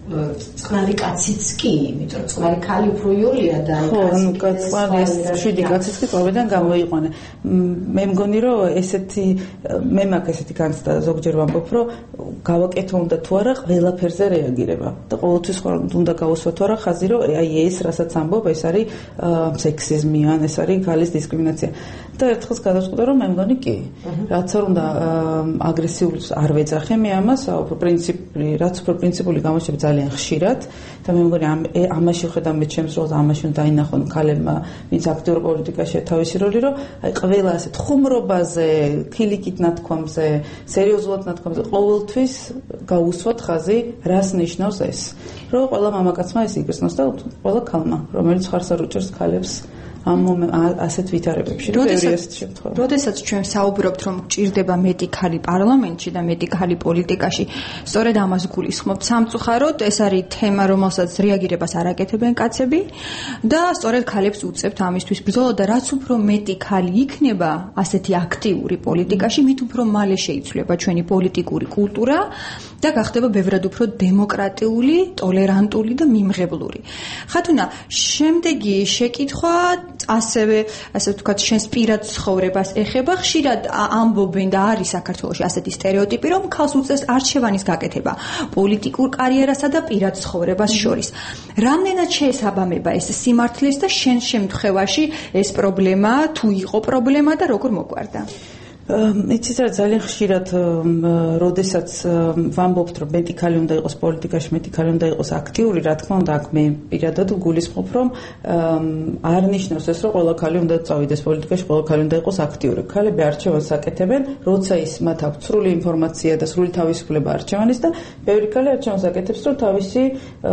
წყნარი კაციც კი, იმიტომ რომ წყნარი ქალი უფრო იოლია და ხო, ანუ კაცვარი ეს შვიდი კაციც კი ყოველდღე გამოიყვანა. მე მგონი რომ ესეთი მე მაქვს ესეთი განცდა ზოგჯერ ვამბობ რომ გავაკეთო უნდა თუ არა ყველაფერზე რეაგირება და ყოველთვის უნდა გავუსვა თუ არა ხაზი რომ აი ეს რასაც ამბობ ეს არის სექსიზმი ან ეს არის ქალის დისკრიმინაცია და ერთხელ გადავწყვიტე რომ მე მგონი კი რაც არ უნდა აგრესიულს არ ვეძახე მე ამას უფრო პრინციპი რაც უფრო პრინციპული გამოჩნდება ძალიან ხშირად და მე მგონი ამაში ხედავ მე ჩემს როლს ამაში უნდა დაინახონ ქალებმა ვინც აქტიურ პოლიტიკაში თავისი როლი რომ აი ყველა ასეთ ხუმრობაზე ქილიკით ნათქვამზე სერიოზულად ნათქვამზე ყოველთვის გაუსვათ ხაზი რას ნიშნავს ეს რომ ყველა მამაკაცმა ეს იგრძნოს და ყველა ქალმა რომელიც ხარს არ უჭერს ქალებს ამ ასეთ ვითარებებში როდესაც ჩვენ საუბრობთ რომ გჭირდება მეტი ქალი პარლამენტში და მეტი ქალი პოლიტიკაში სწორედ ამას გულისხმობთ სამწუხაროდ ეს არის თემა რომელსაც რეაგირებას არ აკეთებენ კაცები და სწორედ ქალებს უწევთ ამისთვის ბრძოლა და რაც უფრო მეტი ქალი იქნება ასეთი აქტიური პოლიტიკაში მით უფრო მალე შეიცვლება ჩვენი პოლიტიკური კულტურა და გახდება ბევრად უფრო დემოკრატიული, ტოლერანტული და მიმღებლური. ხათუნა, შემდეგი შეკითხვა ასევე ასე ვთქვათ, შენს პირად ცხოვრებას ეხება, ხშირად ამბობენ და არის საქართველოში ასეთი სტერეოტიპი, რომ ქალს უწევს არჩევანის გაკეთება პოლიტიკურ კარიერასა და პირად ცხოვრებას შორის. რამდენად შეესაბამება ეს სიმართლეს და შენ შემთხვევაში ეს პრობლემა, თუ იყო პრობლემა და როგორ მოგვარდა? იცით რა ძალიან ხშირად როდესაც ვამბობთ რომ მეტი ქალი უნდა იყოს პოლიტიკაში მეტი ქალი უნდა იყოს აქტიური რა თქმა უნდა აქ მე პირადად გულისხმობ რომ არ ნიშნავს ეს რომ ყველა ქალი უნდა წავიდეს პოლიტიკაში ყველა ქალი უნდა იყოს აქტიური ქალები არჩევანს აკეთებენ როცა ის მათ აქვს სრული ინფორმაცია და სრული თავისუფლება არჩევანის და ბევრი ქალი არჩევანს აკეთებს რომ თავისი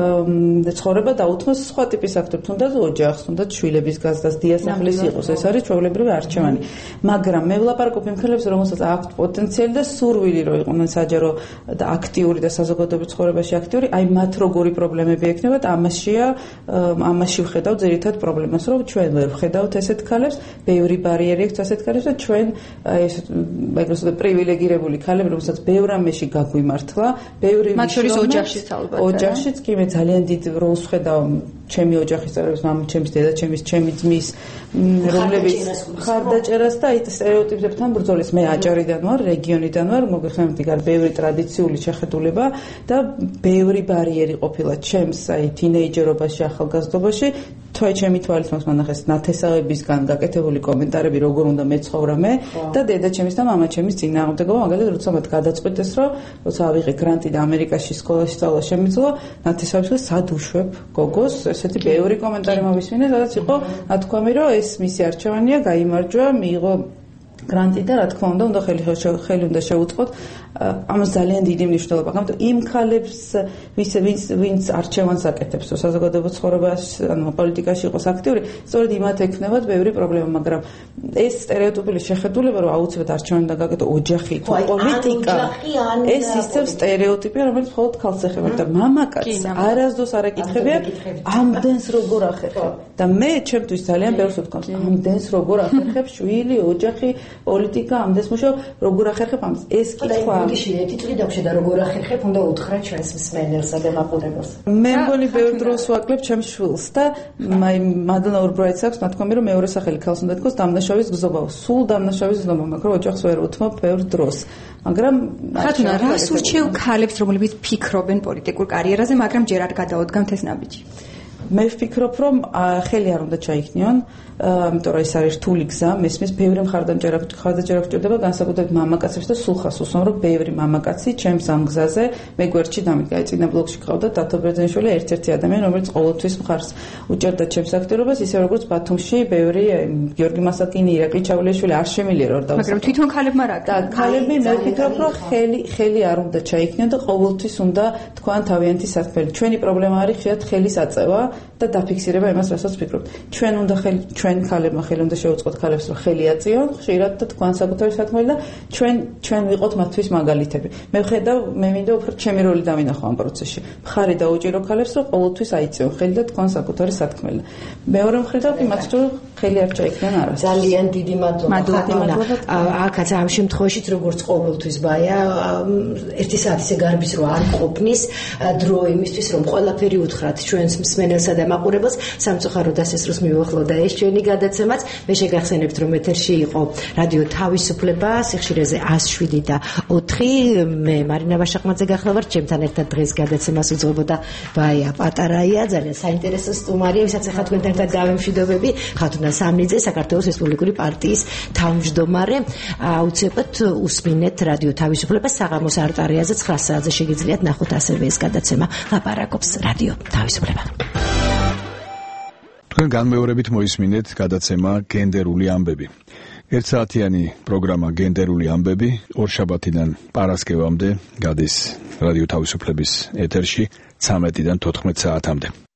ცხოვრება დაუთმოს სხვა ტიპის აქტებს თუნდაც ოჯახს თუნდაც შვილების გაზრდას დიასახლის იყოს ეს არის ჩვეულებრივი არჩევანი მაგრამ მე ვლაპარაკობ ქალებს რომელსაც აქვთ პოტენციალი და სურვილი რომ იყვნენ საჯარო და აქტიური და საზოგადოებრივ ცხოვრებაში აქტიური, აი მათ როგორი პრობლემები ექნებათ, ამაშია ამაში ვხედავ ძირითად პრობლემას, რომ ჩვენ ვერ ვხედავთ ესეთ ქალებს, ბევრი ბარიერი აქვს ასეთ ქალებს და ჩვენ ეს ეგრეთ წოდებული პრივილეგირებული ქალები, რომელსაც ბევრ ამაში გაგვიმართლა, ბევრი მათ შორის ოჯახშიც ალბათ. ოჯახშიც კი მე ძალიან დიდ როლს ვხედავ ჩემი ოჯახის წევრების, მამის, ჩემის დედა, ჩემის, ჩემი ძმის, რომლებიც ხარდაჭერას და აი სტერეოტიპებთან ბრძოლის. მე აჭარიდან ვარ, რეგიონიდან ვარ, მოგეხსენებთ, იქ ბევრი ტრადიციული შეხედულება და ბევრი ბარიერი ყოფილა ჩემს აი თინეიჯერობაში, ახალგაზრდობაში. თვე ჩემი თვალით მას მანახეს ნათესავებისგან გაკეთებული კომენტარები, როგორ უნდა მეცხოვრა მე და დედა ჩემის და მამა ჩემის წინააღმდეგობა, მაგალითად, როცა მათ გადაწყვიტეს, რომ როცა ავიღე გრანტი და ამერიკაში სკოლაში სწავლა შემიძლია, ნათესავებისგან სად უშვებ გოგოს, ესეთი ბევრი კომენტარი მოვისმინე, სადაც იყო ნათქვამი, რომ ეს მისი არჩევანია, გაიმარჯვა, მიიღო გრანტი და რა თქმა უნდა, უნდა ხელი ხელი უნდა შეუწყოთ. ამას ძალიან დიდი მნიშვნელობა აქვს. იმ ქალებს, ვის ვინც ვინც არჩევანს აკეთებს, საზოგადოებრივ ცხოვრებაში, ანუ პოლიტიკაში იყოს აქტიური, სწორედ იმათ ექნებათ ბევრი პრობლემა, მაგრამ ეს სტერეოტიპული შეხედულება, რომ აუცილებლად არჩევანი უნდა გაკეთო ოჯახი, თუ პოლიტიკა, ეს ისევ სტერეოტიპია, რომელიც მხოლოდ ქალს ეხება და მამაკაცს არასდროს არ ეკითხებია, ამდენს როგორ ახერხებ. და მე ჩემთვის ძალიან ბევრს ვთქვამს, ამდენს როგორ ახერხებ შვილი, ოჯახი, პოლიტიკა, ამდენს მუშაობ, როგორ ახერხებ ამას. ეს კითხვა გიშინე ტიტული დაგვშედა როგორ ახერხებ უნდა უთხრა ჩვენს მსმენელსა და მაყურებელს. მე მგონი ბევრ დროს ვაკლებ ჩემს შვილს და აი მადლენა ორბრაიტს აქვს ნათქვამი რომ მეორე სახელი ქალს უნდა თქოს დამნაშავის გზობა. სულ დამნაშავის გზობა, მაგრამ ოჯახს ვერ უთმობ ბევრ დროს. მაგრამ ხათუნა რას ურჩევ ქალებს რომლებიც ფიქრობენ პოლიტიკურ კარიერაზე, მაგრამ ჯერ არ გადაოდგამთ ეს ნაბიჯი. მე ვფიქრობ რომ ხელი არ უნდა ჩაიქნიონ, იმიტომ რომ ეს არის რთული გზა, მესმის ბევრი მხარდამჭერა მხარდაჭერა გჭირდება განსაკუთრებით მამაკაცებს და სულ ხას უსვამ რომ ბევრი მამაკაცი ჩემს ამ გზაზე მე გვერდში დამიდგა. წინა ბლოკში ყავდა დათო ბერძენიშვილი ერთ-ერთი ადამიანი, რომელიც ყოველთვის მხარს უჭერდა ჩემს აქტიურობას, ისე როგორც ბათუმში ბევრი გიორგი მასაკინი, ირაკლი ჩავლეშვილი არ შემიძლია რომ დავსახელო. მაგრამ თვითონ ქალებმა რა და ქალები მე ვფიქრობ რომ ხელი ხელი არ უნდა ჩაიქნიონ და ყოველთვის უნდა თქვან თავიანთი საქმე. ჩვენი პრობლემა არის ხშირად ხელის აწევა და დაფიქსირება იმას, რასაც ვფიქრობთ. ჩვენ უნდა ხელი ჩვენ ქალებმა ხელი უნდა შევუწყოთ ქალებს, რომ ხელი აწიონ, ხშირად და თქვენ საკუთარი საქმე და ჩვენ ჩვენ ვიყოთ მათთვის მაგალითები. მე ვხედავ, მე მინდა უფრო ჩემი როლი დავინახო ამ პროცესში. მხარი დაუჭირო ქალებს, რომ ყოველთვის აიწიონ ხელი და თქვენ საკუთარი საქმე. მეორე მხრიდან კი მათ რომ ხელი არ ჭაიქნან არასდროს. ძალიან დიდი მადლობა. მადლობა. აქაც ამ შემთხვევაში როგორც ყოველთვის ბაია ერთი საათის გარბის რო არ ყოფნის დრო იმისთვის რომ ყველაფერი უთხრათ ჩვენს მსმენელსა და მაყურებელს სამწუხაროდ დასასრულს მივახლოვდა ეს ჩვენი გადაცემაც. მე შეგახსენებთ რომ ეთერში იყო რადიო თავისუფლება სიხშირეზე one oh seven და ოთხი. მე მარინა ვაშაყმაძე გახლავართ. ჩემთან ერთად დღეს გადაცემას უძღვებოდა ბაია პატარაია, ძალიან საინტერესო სტუმარია, ვისაც ახლა თქვენთან ერთად დავემშვიდობები. ხათუნა სამნიძე, საქართველოს რესპუბლიკური პარტიის თავმჯდომარე. აუცილებლად უსმინეთ რადიო თავისუფლებას საღამოს არტარიაზე nine საათზე შეგიძლიათ ნახოთ ასევე ეს გადაცემა. ლაპარაკობს რადიო თავისუფლება. თქვენ განმეორებით მოისმინეთ გადაცემა გენდერული ამბები. ერთსაათიანი პროგრამა გენდერული ამბები ორშაბათიდან პარასკევამდე გადის რადიო თავისუფლების ეთერში thirteen-დან fourteen საათამდე.